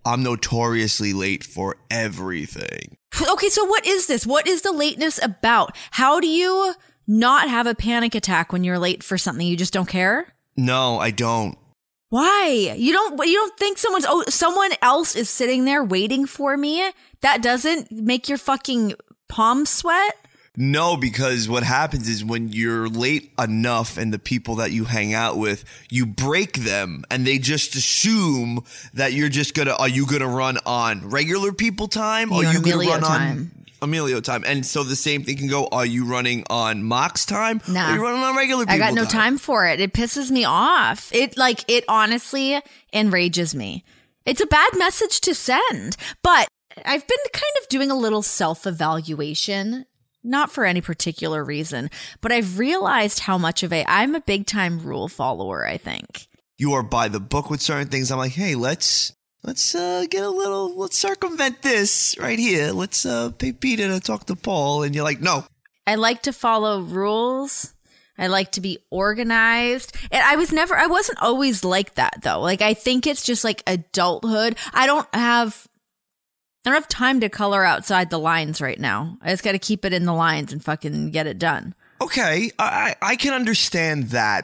I'm notoriously late for everything. Okay, so what is this? What is the lateness about? How do you not have a panic attack when you're late for something? You just don't care? No, I don't. Why? You don't you don't think someone's oh someone else is sitting there waiting for me? That doesn't make your fucking palms sweat? No, because what happens is when you're late enough and the people that you hang out with, you break them and they just assume that you're just gonna, are you gonna run on regular people time? Or are you gonna run time. on Emilio time? And so the same thing can go, are you running on Mox time? Nah. Or are you running on regular people I got no time? time for it. It pisses me off. It like, it honestly enrages me. It's a bad message to send, but I've been kind of doing a little self-evaluation. Not for any particular reason, but I've realized how much of a, I'm a big time rule follower, I think. You are by the book with certain things. I'm like, hey, let's, let's uh, get a little, let's circumvent this right here. Let's uh, pay Peter to talk to Paul. And you're like, no. I like to follow rules. I like to be organized. And I was never, I wasn't always like that though. Like, I think it's just like adulthood. I don't have I don't have time to color outside the lines right now. I just got to keep it in the lines and fucking get it done. Okay, I, I can understand that,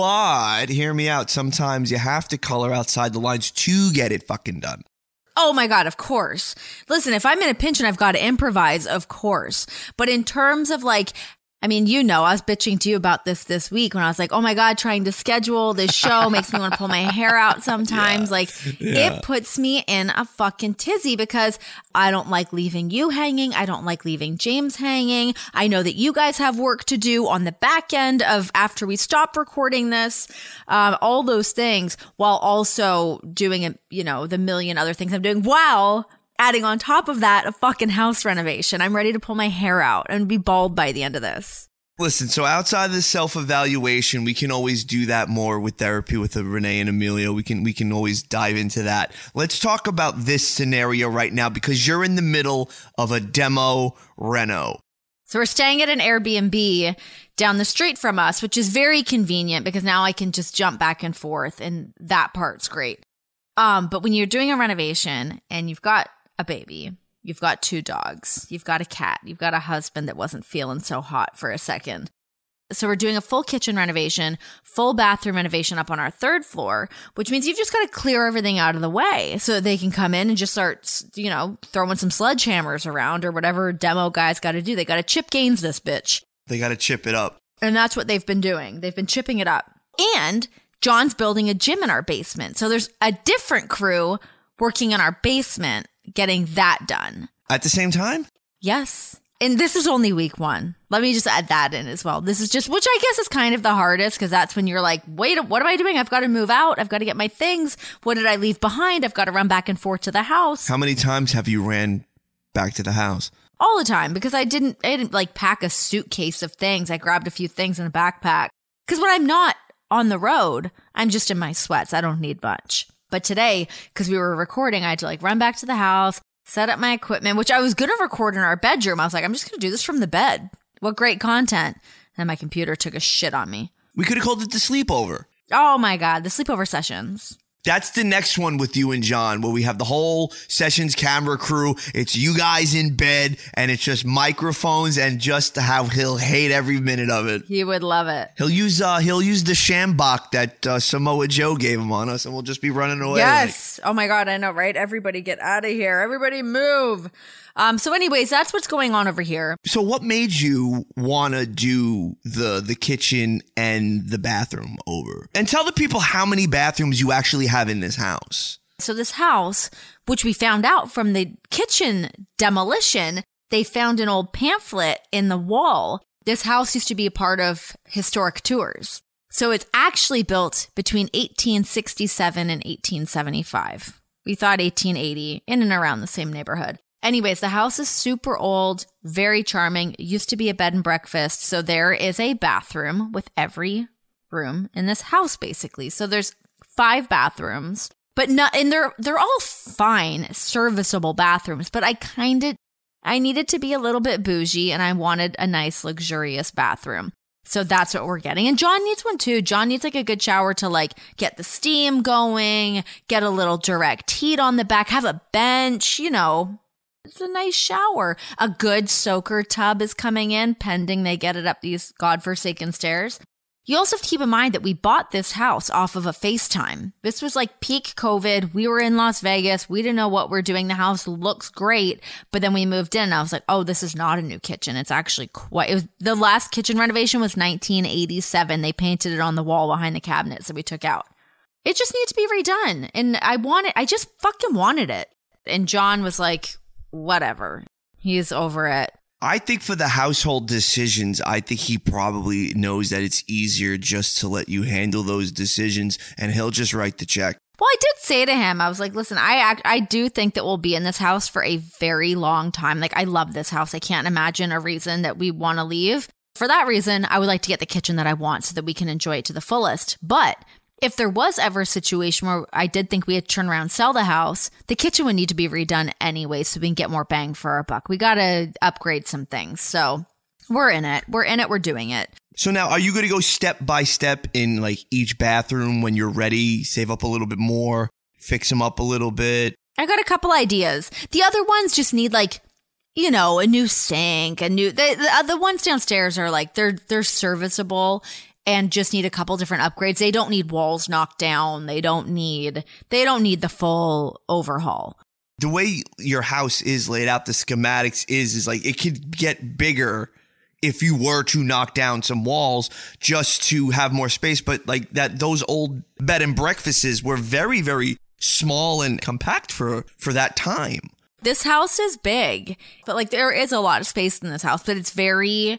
but hear me out. Sometimes you have to color outside the lines to get it fucking done. Oh my God, of course. Listen, if I'm in a pinch and I've got to improvise, of course. But in terms of like, I mean, you know, I was bitching to you about this this week when I was like, oh my God, trying to schedule this show makes me want to pull my hair out sometimes. Yeah. Like yeah. It puts me in a fucking tizzy because I don't like leaving you hanging. I don't like leaving James hanging. I know that you guys have work to do on the back end of after we stop recording this, um, all those things while also doing, a, you know, the million other things I'm doing while adding on top of that, a fucking house renovation. I'm ready to pull my hair out and be bald by the end of this. Listen, so outside of the self-evaluation, we can always do that more with therapy with Renee and Emilio. We can we can always dive into that. Let's talk about this scenario right now because you're in the middle of a demo reno. So we're staying at an Airbnb down the street from us, which is very convenient because now I can just jump back and forth and that part's great. Um, but when you're doing a renovation and you've got a baby, you've got two dogs, you've got a cat, you've got a husband that wasn't feeling so hot for a second. So we're doing a full kitchen renovation, full bathroom renovation up on our third floor, which means you've just got to clear everything out of the way so they can come in and just start, you know, throwing some sledgehammers around or whatever demo guys got to do. They got to chip Gaines this bitch. They got to chip it up. And that's what they've been doing. They've been chipping it up. And John's building a gym in our basement. So there's a different crew working in our basement getting that done. At the same time? Yes. And this is only week one. Let me just add that in as well. This is just, which I guess is kind of the hardest because that's when you're like, wait, what am I doing? I've got to move out. I've got to get my things. What did I leave behind? I've got to run back and forth to the house. How many times have you ran back to the house? All the time because I didn't, I didn't like pack a suitcase of things. I grabbed a few things in a backpack because when I'm not on the road, I'm just in my sweats. I don't need much. But today, because we were recording, I had to like run back to the house, set up my equipment, which I was going to record in our bedroom. I was like, I'm just going to do this from the bed. What great content. And my computer took a shit on me. We could have called it the sleepover. Oh my God, the sleepover sessions. That's the next one with you and John, where we have the whole Sessions camera crew. It's you guys in bed, and it's just microphones, and just how he'll hate every minute of it. He would love it. He'll use uh, he'll use the shambach that uh, Samoa Joe gave him on us, and we'll just be running away. Yes. Like, oh my God, I know, right? Everybody get out of here. Everybody move. Um, so anyways, that's what's going on over here. So what made you want to do the the kitchen and the bathroom over? And tell the people how many bathrooms you actually have in this house. So this house, which we found out from the kitchen demolition, they found an old pamphlet in the wall. This house used to be a part of historic tours. So it's actually built between eighteen sixty-seven and eighteen seventy-five. We thought eighteen eighty, in and around the same neighborhood. Anyways, the house is super old, very charming. It used to be a bed and breakfast. So there is a bathroom with every room in this house, basically. So there's five bathrooms, but not, and they're, they're all fine, serviceable bathrooms. But I kind of, I needed to be a little bit bougie and I wanted a nice, luxurious bathroom. So that's what we're getting. And John needs one too. John needs like a good shower to like get the steam going, get a little direct heat on the back, have a bench, you know. It's a nice shower. A good soaker tub is coming in, pending they get it up these godforsaken stairs. You also have to keep in mind that we bought this house off of a FaceTime. This was like peak COVID. We were in Las Vegas. We didn't know what we're doing. The house looks great. But then we moved in and I was like, oh, this is not a new kitchen. It's actually quite, it was, the last kitchen renovation was nineteen eighty-seven. They painted it on the wall behind the cabinets that we took out. It just needed to be redone. And I wanted, I just fucking wanted it. And John was like, whatever. He's over it. I think for the household decisions, I think he probably knows that it's easier just to let you handle those decisions and he'll just write the check. Well, I did say to him, I was like, listen, I act, I do think that we'll be in this house for a very long time. Like, I love this house. I can't imagine a reason that we want to leave. For that reason, I would like to get the kitchen that I want so that we can enjoy it to the fullest. But if there was ever a situation where I did think we had to turn around and sell the house, the kitchen would need to be redone anyway so we can get more bang for our buck. We got to upgrade some things. So we're in it. We're in it. We're doing it. So now, are you going to go step by step in like each bathroom when you're ready, save up a little bit more, fix them up a little bit? I got a couple ideas. The other ones just need like, you know, a new sink, a new, the, the, the ones downstairs are like, they're, they're serviceable and just need a couple different upgrades. They don't need walls knocked down. They don't need, they don't need the full overhaul. The way your house is laid out, the schematics is, is like it could get bigger if you were to knock down some walls just to have more space. But like that, those old bed and breakfasts were very, very small and compact for, for that time. This house is big, but like there is a lot of space in this house, but it's very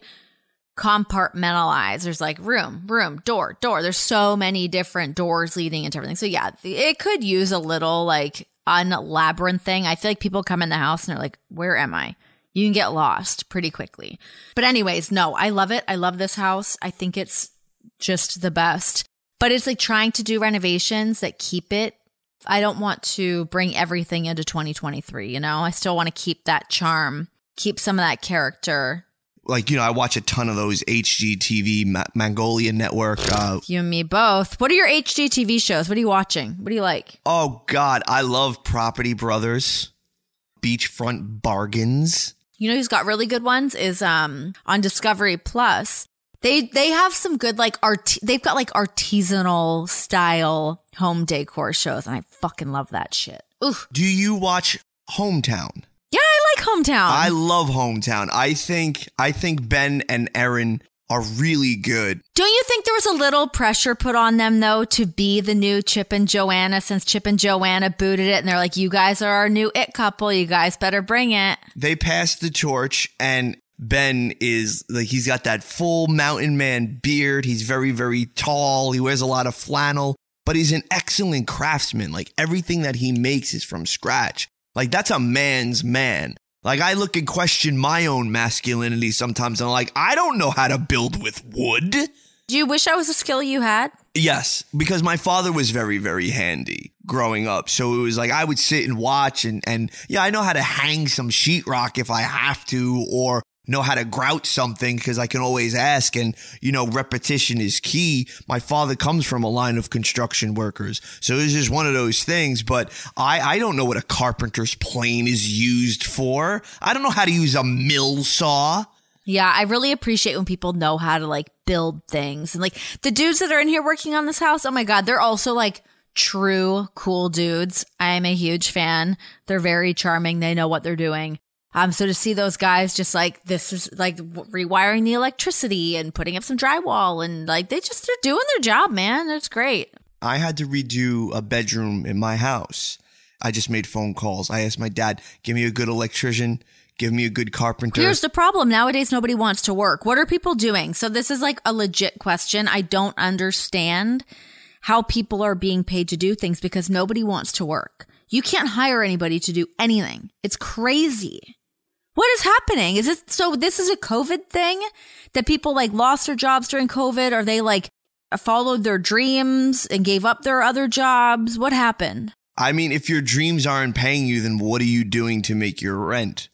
compartmentalized. There's like room, room, door, door. There's so many different doors leading into everything. So yeah, it could use a little like unlabyrinth thing. I feel like people come in the house and they're like, where am I? You can get lost pretty quickly. But anyways, no, I love it. I love this house. I think it's just the best. But it's like trying to do renovations that keep it. I don't want to bring everything into twenty twenty-three, you know? I still want to keep that charm, keep some of that character. Like, you know, I watch a ton of those H G T V, Ma- Mongolian Network. Uh, you and me both. What are your H G T V shows? What are you watching? What do you like? Oh, God. I love Property Brothers, Beachfront Bargains. You know who's got really good ones is um on Discovery Plus. They they have some good like art. They've got like artisanal style home decor shows, and I fucking love that shit. Oof. Do you watch Hometown? Yeah, I like Hometown. I love Hometown. I think I think Ben and Erin are really good. Don't you think there was a little pressure put on them though to be the new Chip and Joanna since Chip and Joanna booted it and they're like, you guys are our new it couple. You guys better bring it. They passed the torch and Ben is like, he's got that full mountain man beard. He's very, very tall. He wears a lot of flannel, but he's an excellent craftsman. Like everything that he makes is from scratch. Like that's a man's man. Like I look and question my own masculinity sometimes. And I'm like, I don't know how to build with wood. Do you wish that was a skill you had? Yes, because my father was very, very handy growing up. So it was like I would sit and watch and, and yeah, I know how to hang some sheetrock if I have to, or know how to grout something because I can always ask. And, you know, repetition is key. My father comes from a line of construction workers. So it's just one of those things. But I, I don't know what a carpenter's plane is used for. I don't know how to use a mill saw. Yeah, I really appreciate when people know how to like build things. And like the dudes that are in here working on this house, oh my God, they're also like true cool dudes. I'm a huge fan. They're very charming. They know what they're doing. Um, so to see those guys just like, this is like rewiring the electricity and putting up some drywall and like, they just, they're doing their job, man. It's great. I had to redo a bedroom in my house. I just made phone calls. I asked my dad, give me a good electrician, give me a good carpenter. Here's the problem. Nowadays, nobody wants to work. What are people doing? So this is like a legit question. I don't understand how people are being paid to do things because nobody wants to work. You can't hire anybody to do anything. It's crazy. What is happening? Is it so this is a COVID thing that people like lost their jobs during COVID, or they like followed their dreams and gave up their other jobs? What happened? I mean, if your dreams aren't paying you, then what are you doing to make your rent?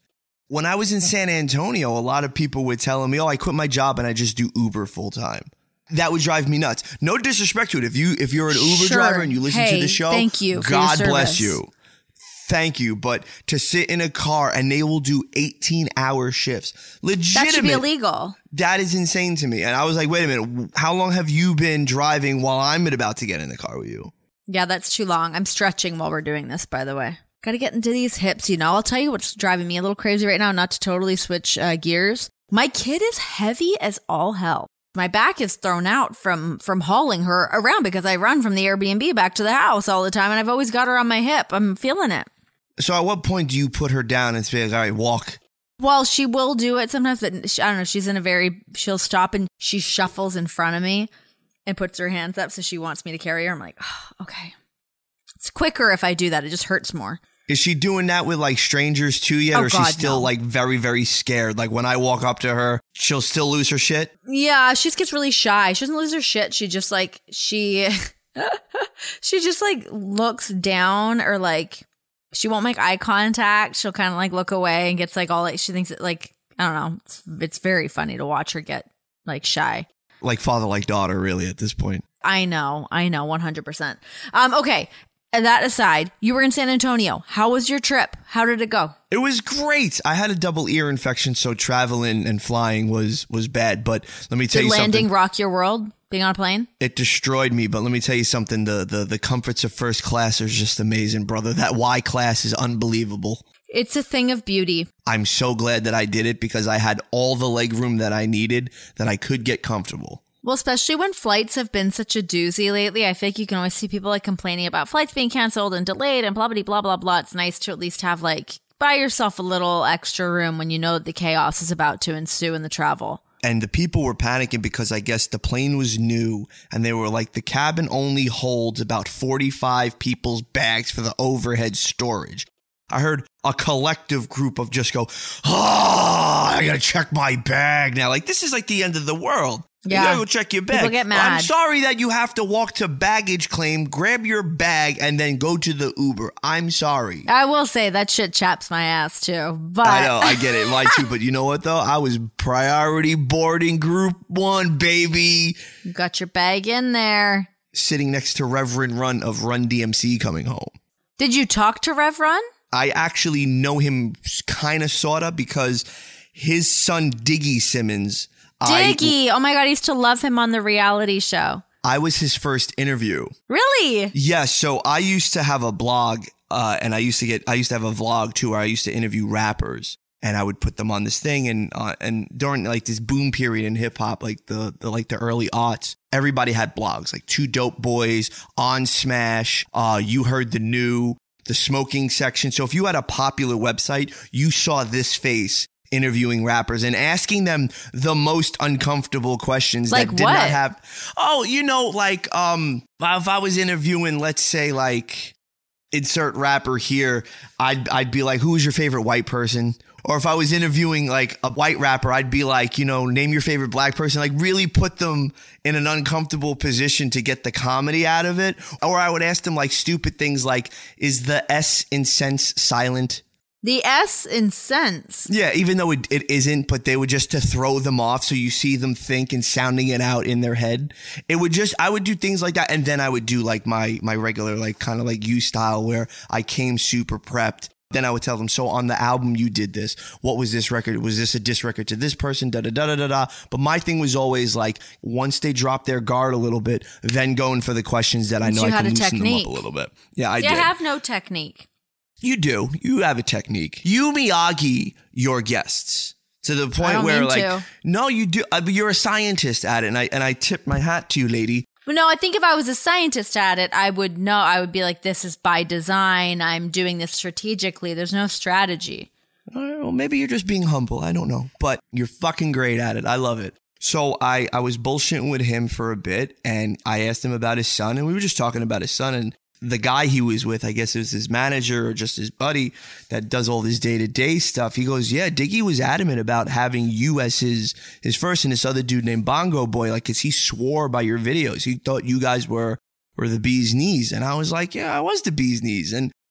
When I was in San Antonio, a lot of people were telling me, oh, I quit my job and I just do Uber full time. That would drive me nuts. No disrespect to it. If you if you're an Uber sure. driver and you listen hey, to the show, thank you God for your bless service. you. Thank you. But to sit in a car and they will do eighteen hour shifts, legitimate. That should be illegal. That is insane to me. And I was like, wait a minute, how long have you been driving while I'm about to get in the car with you? Yeah, that's too long. I'm stretching while we're doing this, by the way. Got to get into these hips, you know. I'll tell you what's driving me a little crazy right now, not to totally switch uh, gears. My kid is heavy as all hell. My back is thrown out from from hauling her around because I run from the Airbnb back to the house all the time, and I've always got her on my hip. I'm feeling it. So at what point do you put her down and say, like, all right, walk? Well, she will do it sometimes, but she, I don't know. She's in a very, she'll stop and she shuffles in front of me and puts her hands up. So she wants me to carry her. I'm like, oh, okay. It's quicker if I do that. It just hurts more. Is she doing that with like strangers too yet? Oh, or is God, she still no. like very, very scared? Like when I walk up to her, she'll still lose her shit? Yeah, she just gets really shy. She doesn't lose her shit. She just like, she, she just like looks down or like, she won't make eye contact. She'll kind of like look away and gets like all like, she thinks it like, I don't know. It's, it's very funny to watch her get like shy. Like father, like daughter, really, at this point. I know. I know. one hundred percent. Um, okay. And that aside, you were in San Antonio. How was your trip? How did it go? It was great. I had a double ear infection, so traveling and flying was was bad. But let me tell Did you landing something. rock your world? Being on a plane? It destroyed me. But let me tell you something. The, the, the comforts of first class are just amazing, brother. That Y class is unbelievable. It's a thing of beauty. I'm so glad that I did it because I had all the leg room that I needed that I could get comfortable. Well, especially when flights have been such a doozy lately. I think you can always see people like complaining about flights being canceled and delayed and blah, blah, blah, blah, blah. It's nice to at least have like buy yourself a little extra room when you know the chaos is about to ensue in the travel. And the people were panicking because I guess the plane was new and they were like, the cabin only holds about forty-five people's bags for the overhead storage. I heard a collective group of just go, oh, I gotta check my bag now. Like, this is like the end of the world. Yeah. You gotta go check your bag. People get mad. I'm sorry that you have to walk to baggage claim, grab your bag, and then go to the Uber. I'm sorry. I will say that shit chaps my ass too. But I know, I get it. Mine too. But you know what, though? I was priority boarding group one, baby. You got your bag in there. Sitting next to Reverend Run of Run D M C coming home. Did you talk to Rev Run? I actually know him kind of, sort of, because his son, Diggy Simmons. Diggy. I, oh my God, I used to love him on the reality show. I was his first interview. Really? Yeah, so I used to have a blog, uh, and I used to get, I used to have a vlog too, where I used to interview rappers, and I would put them on this thing, and uh, and during like this boom period in hip hop, like the, the like the early aughts, everybody had blogs, like Two Dope Boys, On Smash, uh, You Heard the New, the smoking section. So if you had a popular website, you saw this face interviewing rappers and asking them the most uncomfortable questions like that did what? not have. Oh, you know, like um, if I was interviewing, let's say, like insert rapper here, I'd I'd be like, who is your favorite white person? Or if I was interviewing like a white rapper, I'd be like, you know, name your favorite black person, like really put them in an uncomfortable position to get the comedy out of it. Or I would ask them like stupid things like, is the S in sense silent? The S in sense. Yeah, even though it, it isn't, but they would just to throw them off so you see them think and sounding it out in their head. It would just, I would do things like that. And then I would do like my, my regular, like kind of like you style where I came super prepped. Then I would tell them, so on the album you did this. What was this record? Was this a diss record to this person? Da da da da da da. But my thing was always like, once they drop their guard a little bit, then going for the questions that I know You I had can a loosen technique. them up a little bit. Yeah, I You did. have no technique. You do. You have a technique. You Miyagi your guests to the I point don't where mean like, to. no, you do. Uh, but you're a scientist at it, and I and I tip my hat to you, lady. But no, I think if I was a scientist at it, I would know. I would be like, this is by design. I'm doing this strategically. There's no strategy. All right, well, maybe you're just being humble. I don't know, but you're fucking great at it. I love it. So I I was bullshitting with him for a bit, and I asked him about his son, and we were just talking about his son, and the guy he was with, I guess it was his manager or just his buddy that does all this day-to-day stuff. He goes, yeah, Diggy was adamant about having you as his his first, and this other dude named Bongo Boy, like, because he swore by your videos. He thought you guys were were the bee's knees. And I was like, yeah, I was the bee's knees. And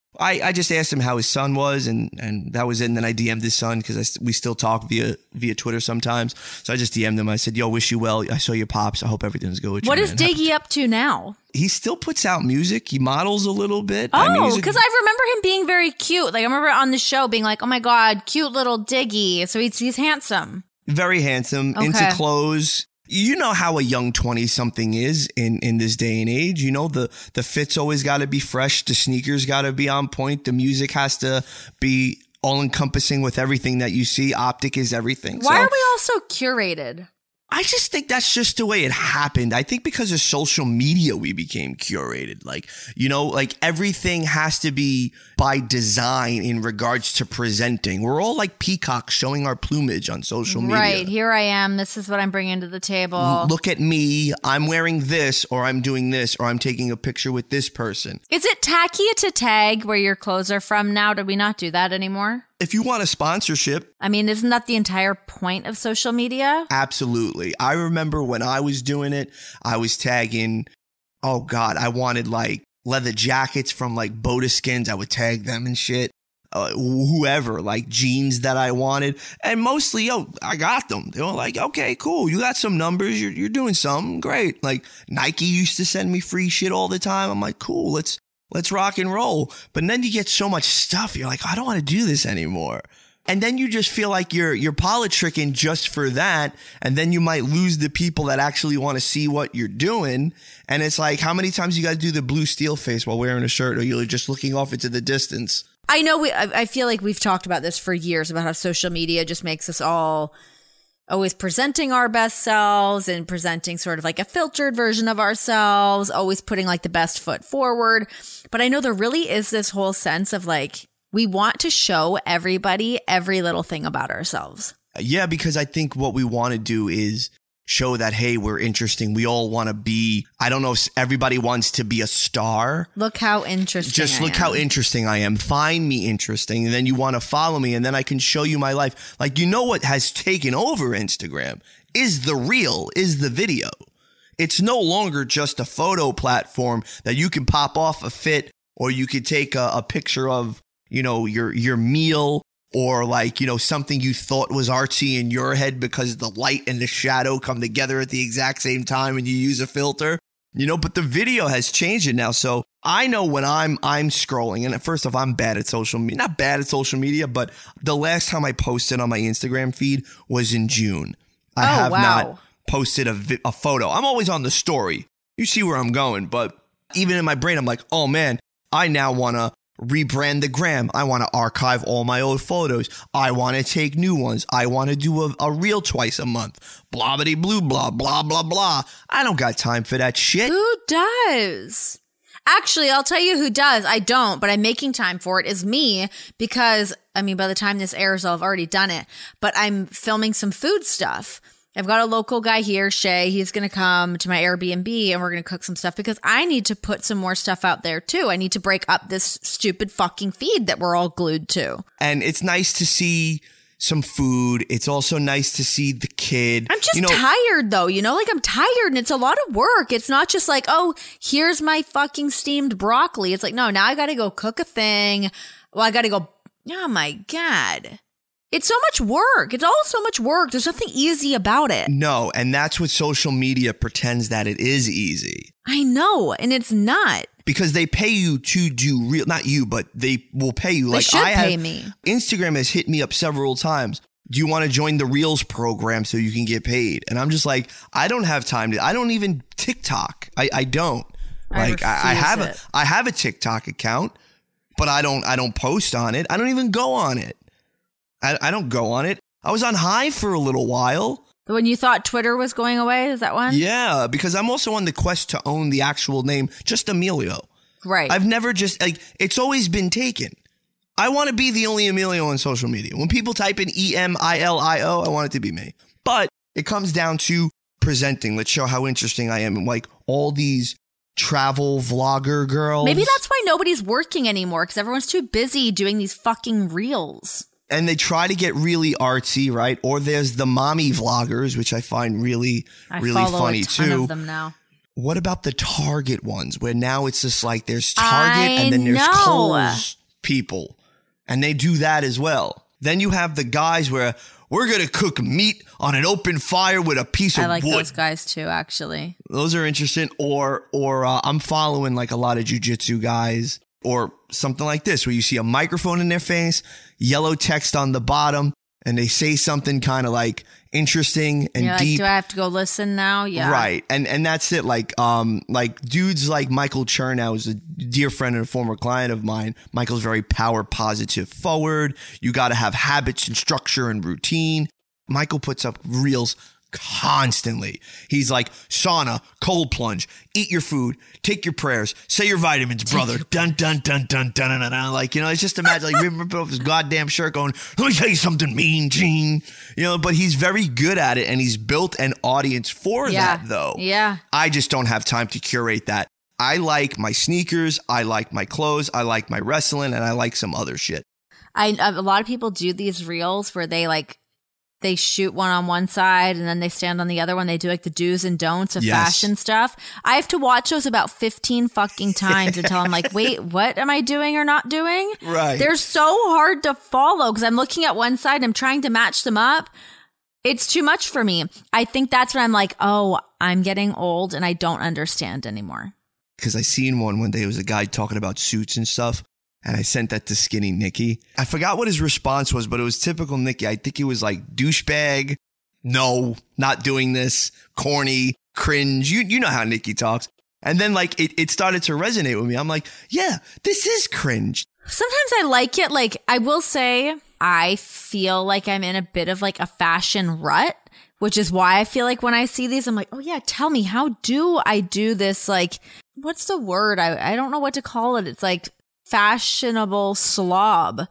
I, I just asked him how his son was, and, and that was it. And then I D M'd his son because we still talk via via Twitter sometimes. So I just D M'd him. I said, yo, wish you well. I saw your pops. I hope everything's good with what you. What is Diggy up to now? He still puts out music. He models a little bit. Oh, because I, I remember him being very cute. Like I remember on the show being like, oh my God, cute little Diggy. So he's, he's handsome. Very handsome, okay. Into clothes. You know how a young twenty-something is in, in this day and age. You know, the, the fit's always got to be fresh. The sneakers got to be on point. The music has to be all-encompassing with everything that you see. Optic is everything. Why so, are we all so curated? I just think that's just the way it happened. I think because of social media, we became curated. Like, you know, like everything has to be by design in regards to presenting. We're all like peacocks showing our plumage on social media. Right. Here I am. This is what I'm bringing to the table. Look at me. I'm wearing this, or I'm doing this, or I'm taking a picture with this person. Is it tacky to tag where your clothes are from now? Did we not do that anymore? If you want a sponsorship. I mean, isn't that the entire point of social media? Absolutely. I remember when I was doing it, I was tagging, oh God, I wanted like leather jackets from like Bodaskins. I would tag them and shit. Uh, whoever, like jeans that I wanted. And mostly, yo, I got them. They were like, okay, cool. You got some numbers. You're, you're doing something great. Like Nike used to send me free shit all the time. I'm like, cool, let's Let's rock and roll. But then you get so much stuff. You're like, I don't want to do this anymore. And then you just feel like you're you're politicking just for that. And then you might lose the people that actually want to see what you're doing. And it's like, how many times you got to do the blue steel face while wearing a shirt, or you're just looking off into the distance? I know. We, I, I feel like we've talked about this for years, about how social media just makes us all always presenting our best selves and presenting sort of like a filtered version of ourselves, always putting like the best foot forward. But I know there really is this whole sense of like, we want to show everybody every little thing about ourselves. Yeah, because I think what we want to do is show that, hey, we're interesting. We all want to be, I don't know if everybody wants to be a star. Look how interesting Just I look am. how interesting I am. Find me interesting. And then you want to follow me, and then I can show you my life. Like, you know what has taken over Instagram is the reel, is the video. It's no longer just a photo platform that you can pop off a fit, or you could take a, a picture of, you know, your, your meal, or like, you know, something you thought was artsy in your head because the light and the shadow come together at the exact same time and you use a filter, you know, but the video has changed it now. So I know when I'm, I'm scrolling, and first off, I'm bad at social media, not bad at social media, but the last time I posted on my Instagram feed was in June. I oh, have wow. not posted a, vi- a photo. I'm always on the story. You see where I'm going, but even in my brain, I'm like, oh man, I now want to rebrand the gram. I want to archive all my old photos. I want to take new ones. I want to do a, a reel twice a month. Blah, bitty, blue, blah, blah, blah, blah. I don't got time for that shit. Who does? Actually, I'll tell you who does. I don't, but I'm making time for it, is me, because, I mean, by the time this airs, I'll have already done it, but I'm filming some food stuff. I've got a local guy here, Shay. He's going to come to my Airbnb and we're going to cook some stuff because I need to put some more stuff out there too. I need to break up this stupid fucking feed that we're all glued to. And it's nice to see some food. It's also nice to see the kid. I'm just you know, tired though, you know, like I'm tired and it's a lot of work. It's not just like, oh, here's my fucking steamed broccoli. It's like, no, now I got to go cook a thing. Well, I got to go. Oh my God. It's so much work. It's all so much work. There's nothing easy about it. No, and that's what social media pretends that it is easy. I know, and it's not. Because they pay you to do real, not you, but they will pay you. They like should I pay have, me. Instagram has hit me up several times. Do you want to join the Reels program so you can get paid? And I'm just like, I don't have time to. I don't even TikTok. I, I don't. I Like I, I have it. a I have a TikTok account, but I don't I don't post on it. I don't even go on it. I, I don't go on it. I was on Hive for a little while. When you thought Twitter was going away, is that one? Yeah, because I'm also on the quest to own the actual name, just Emilio. Right. I've never just, like, it's always been taken. I want to be the only Emilio on social media. When people type in E M I L I O, I want it to be me. But it comes down to presenting. Let's show how interesting I am. And like all these travel vlogger girls. Maybe that's why nobody's working anymore, because everyone's too busy doing these fucking reels. And they try to get really artsy, right? Or there's the mommy vloggers, which I find really, I really follow funny a ton too. Of them now. What about the Target ones, where now it's just like there's Target I and then there's know. Kohl's? people, and they do that as well. Then you have the guys where we're going to cook meat on an open fire with a piece of wood. I like those guys too, actually. Those are interesting. Or, or uh, I'm following like a lot of jujitsu guys or something like this where you see a microphone in their face, yellow text on the bottom, and they say something kind of like interesting and You're deep. Like, do I have to go listen now? Yeah. Right. And and that's it. Like um like dudes like Michael Chernow is a dear friend and a former client of mine. Michael's very power positive forward. You got to have habits and structure and routine. Michael puts up reels constantly. He's like, sauna, cold plunge, eat your food, take your prayers, say your vitamins, brother. Dun, dun, dun, dun, dun, dun, dun, dun. Like, you know, it's just imagine, like, rip off his goddamn shirt going, let me tell you something mean, Gene. You know, but he's very good at it, and he's built an audience for yeah. that, though. Yeah. I just don't have time to curate that. I like my sneakers, I like my clothes, I like my wrestling, and I like some other shit. I a lot of people do these reels where they like they shoot one on one side and then they stand on the other one. They do like the do's and don'ts of Yes. fashion stuff. I have to watch those about fifteen fucking times until I'm like, wait, what am I doing or not doing? Right. They're so hard to follow because I'm looking at one side and I'm trying to match them up. It's too much for me. I think that's when I'm like, oh, I'm getting old and I don't understand anymore. Because I seen one one day. It was a guy talking about suits and stuff. And I sent that to Skinny Nicky. I forgot what his response was, but it was typical Nicky. I think he was like, douchebag. No, not doing this. Corny, cringe. You you know how Nicky talks. And then like it, it started to resonate with me. I'm like, yeah, this is cringe. Sometimes I like it. Like, I will say I feel like I'm in a bit of like a fashion rut, which is why I feel like when I see these, I'm like, oh yeah, tell me, how do I do this? Like, what's the word? I, I don't know what to call it. It's like fashionable slob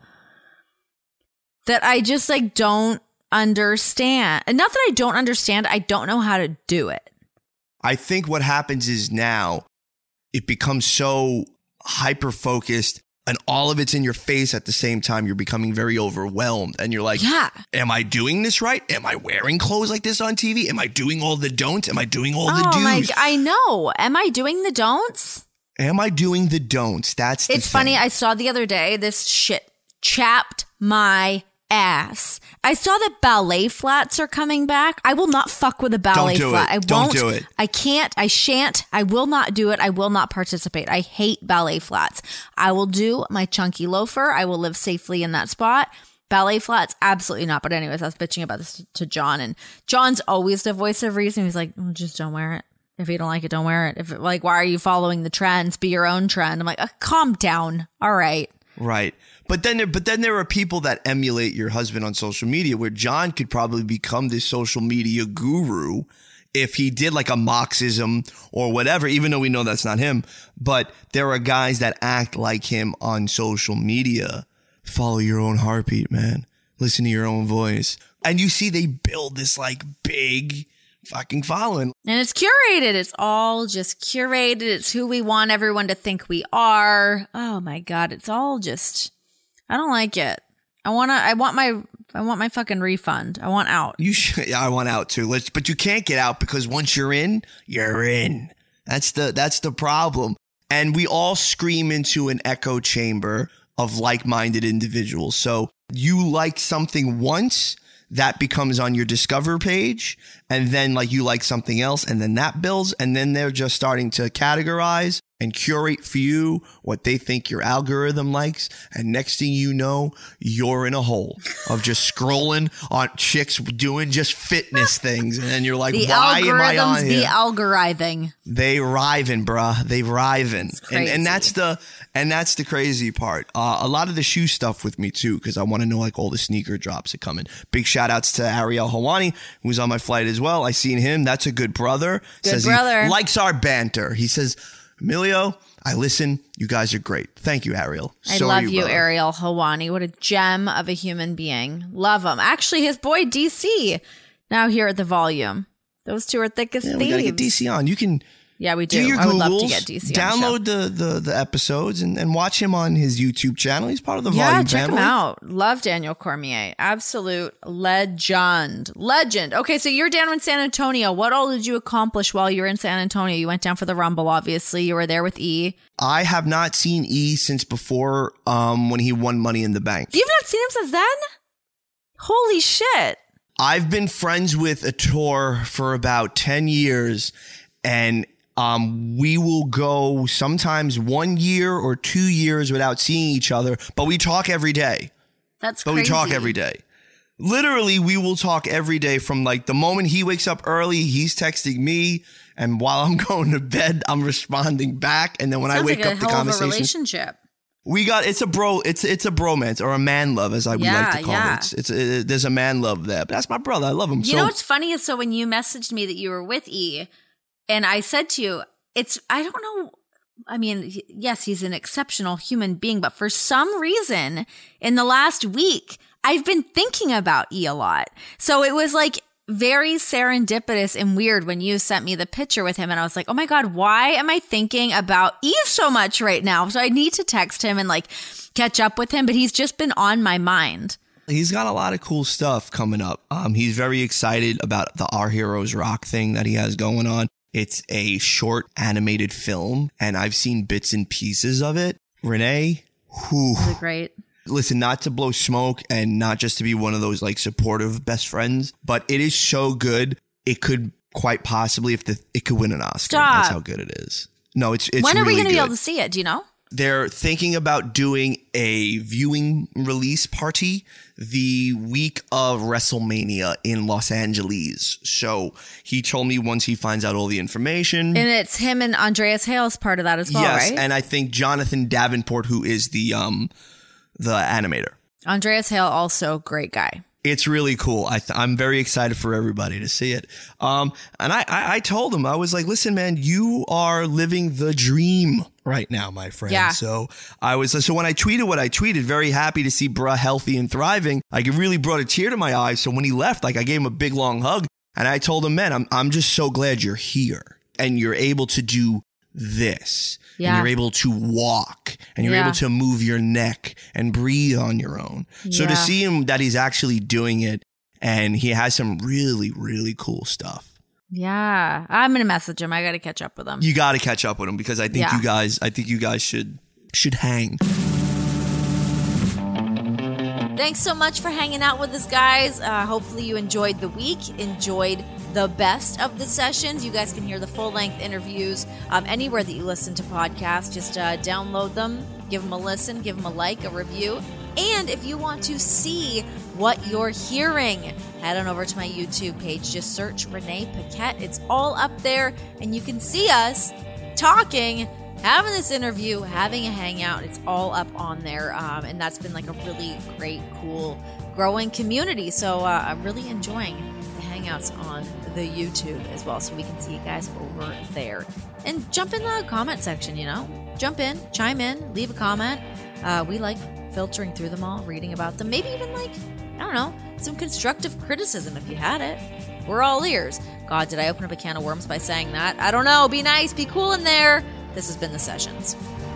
that I just like don't understand. And not that I don't understand, I don't know how to do it. I think what happens is now it becomes so hyper focused and all of it's in your face at the same time. You're becoming very overwhelmed and you're like, yeah, am I doing this right? Am I wearing clothes like this on T V? Am I doing all the don'ts? Am I doing all the oh do's? my, I know. Am I doing the don'ts? Am I doing the don'ts? That's the It's thing. funny. I saw the other day this shit chapped my ass. I saw that ballet flats are coming back. I will not fuck with a ballet Don't do flat. it. I Don't won't. do it. I can't. I shan't. I will not do it. I will not participate. I hate ballet flats. I will do my chunky loafer. I will live safely in that spot. Ballet flats, absolutely not. But anyways, I was bitching about this to John, and John's always the voice of reason. He's like, well, just don't wear it. If you don't like it, don't wear it. If like, why are you following the trends? Be your own trend. I'm like, oh, calm down. All right. Right. But then there, but then there are people that emulate your husband on social media, where John could probably become this social media guru if he did like a Moxism or whatever, even though we know that's not him. But there are guys that act like him on social media. Follow your own heartbeat, man. Listen to your own voice. And you see they build this like big fucking following. And it's curated. It's all just curated. It's who we want everyone to think we are. Oh my God. It's all just, I don't like it. I want to, I want my, I want my fucking refund. I want out. You should, yeah, I want out too. Let's, but you can't get out because once you're in, you're in. That's the, that's the problem. And we all scream into an echo chamber of like-minded individuals. So you like something once, that becomes on your Discover page, and then like you like something else, and then that builds, and then they're just starting to categorize and curate for you what they think your algorithm likes. And next thing you know, you're in a hole of just scrolling on chicks doing just fitness things. And then you're like, the why am I on algorithms here? be algorithing. They riving, bruh. They riving. And, crazy. and that's the and that's the crazy part. Uh, a lot of the shoe stuff with me too, because I want to know like all the sneaker drops that come in. Big shout outs to Ariel Hawani, who's on my flight as well. I seen him. That's a good brother. Good Says brother. He likes our banter. He says, Emilio, I listen. You guys are great. Thank you, Ariel. I So love are you, brother. Ariel Hawani. What a gem of a human being. Love him. Actually, his boy D C now here at the Volume. Those two are thick as Yeah, thieves. we gotta get D C on. You can Yeah, we do. Do your I would Googles, love to get D C on download the, show. the, the the episodes and, and watch him on his YouTube channel. He's part of the yeah, Volume check family. him out. Love Daniel Cormier. Absolute legend. Legend. Okay, so you're down in San Antonio. What all did you accomplish while you were in San Antonio? You went down for the Rumble, obviously. You were there with E. I have not seen E since before um, when he won Money in the Bank. You've not seen him since then? Holy shit. I've been friends with Ator for about ten years, and um, we will go sometimes one year or two years without seeing each other, but we talk every day. That's But crazy. we talk every day. Literally, we will talk every day from like the moment he wakes up early, he's texting me. And while I'm going to bed, I'm responding back. And then when Sounds I wake like a up, the hell of a conversation. relationship. We got it's a bro, it's it's a bromance or a man love, as I would Yeah, like to call yeah. it. It's, it's it, there's a man love there. But that's my brother. I love him. You so know what's funny is so when you messaged me that you were with E, and I said to you, it's, I don't know. I mean, yes, he's an exceptional human being, but for some reason in the last week, I've been thinking about E a lot. So it was like very serendipitous and weird when you sent me the picture with him. And I was like, oh my God, why am I thinking about E so much right now? So I need to text him and like catch up with him, but he's just been on my mind. he's got a lot of cool stuff coming up. Um, he's very excited about the Our Heroes Rock thing that he has going on. It's a short animated film, and I've seen bits and pieces of it. Renee, whew. Is it great? Listen, not to blow smoke and not just to be one of those like supportive best friends, but it is so good. It could quite possibly, if the it could win an Oscar. Stop. That's how good it is. No, it's it's When are really we going to be good. able to see it? Do you know? They're thinking about doing a viewing release party the week of WrestleMania in Los Angeles. So he told me once he finds out all the information. And it's him and Andreas Hale's part of that as well, yes, right? and I think Jonathan Davenport, who is the um the animator. Andreas Hale, also great guy. It's really cool. I th- I'm very excited for everybody to see it. Um, and I, I, I told him, I was like, listen, man, you are living the dream right now, my friend. Yeah. So I was, so when I tweeted what I tweeted, very happy to see Bruh healthy and thriving. Like it really brought a tear to my eyes. So when he left, like I gave him a big long hug and I told him, man, I'm, I'm just so glad you're here and you're able to do this. Yeah. And you're able to walk and you're Yeah. able to move your neck and breathe on your own. So Yeah. to see him that he's actually doing it and he has some really, really cool stuff. Yeah. I'm going to message him. I got to catch up with him. You got to catch up with him because I think Yeah. you guys, I think you guys should, should hang. Thanks so much for hanging out with us, guys. Uh, hopefully you enjoyed the week, enjoyed the best of the sessions. You guys can hear the full-length interviews um, anywhere that you listen to podcasts. Just uh, download them, give them a listen, give them a like, a review. And if you want to see what you're hearing, head on over to my YouTube page. Just search Renee Paquette. It's all up there, and you can see us talking, having this interview, having a hangout. It's all up on there. Um, and that's been like a really great, cool, growing community. So uh, I'm really enjoying the hangouts on the YouTube as well. So we can see you guys over there. And jump in the comment section, you know? Jump in, chime in, leave a comment. Uh, we like filtering through them all, reading about them. Maybe even like, I don't know, some constructive criticism if you had it. We're all ears. God, did I open up a can of worms by saying that? I don't know. Be nice. Be cool in there. This has been The Sessions.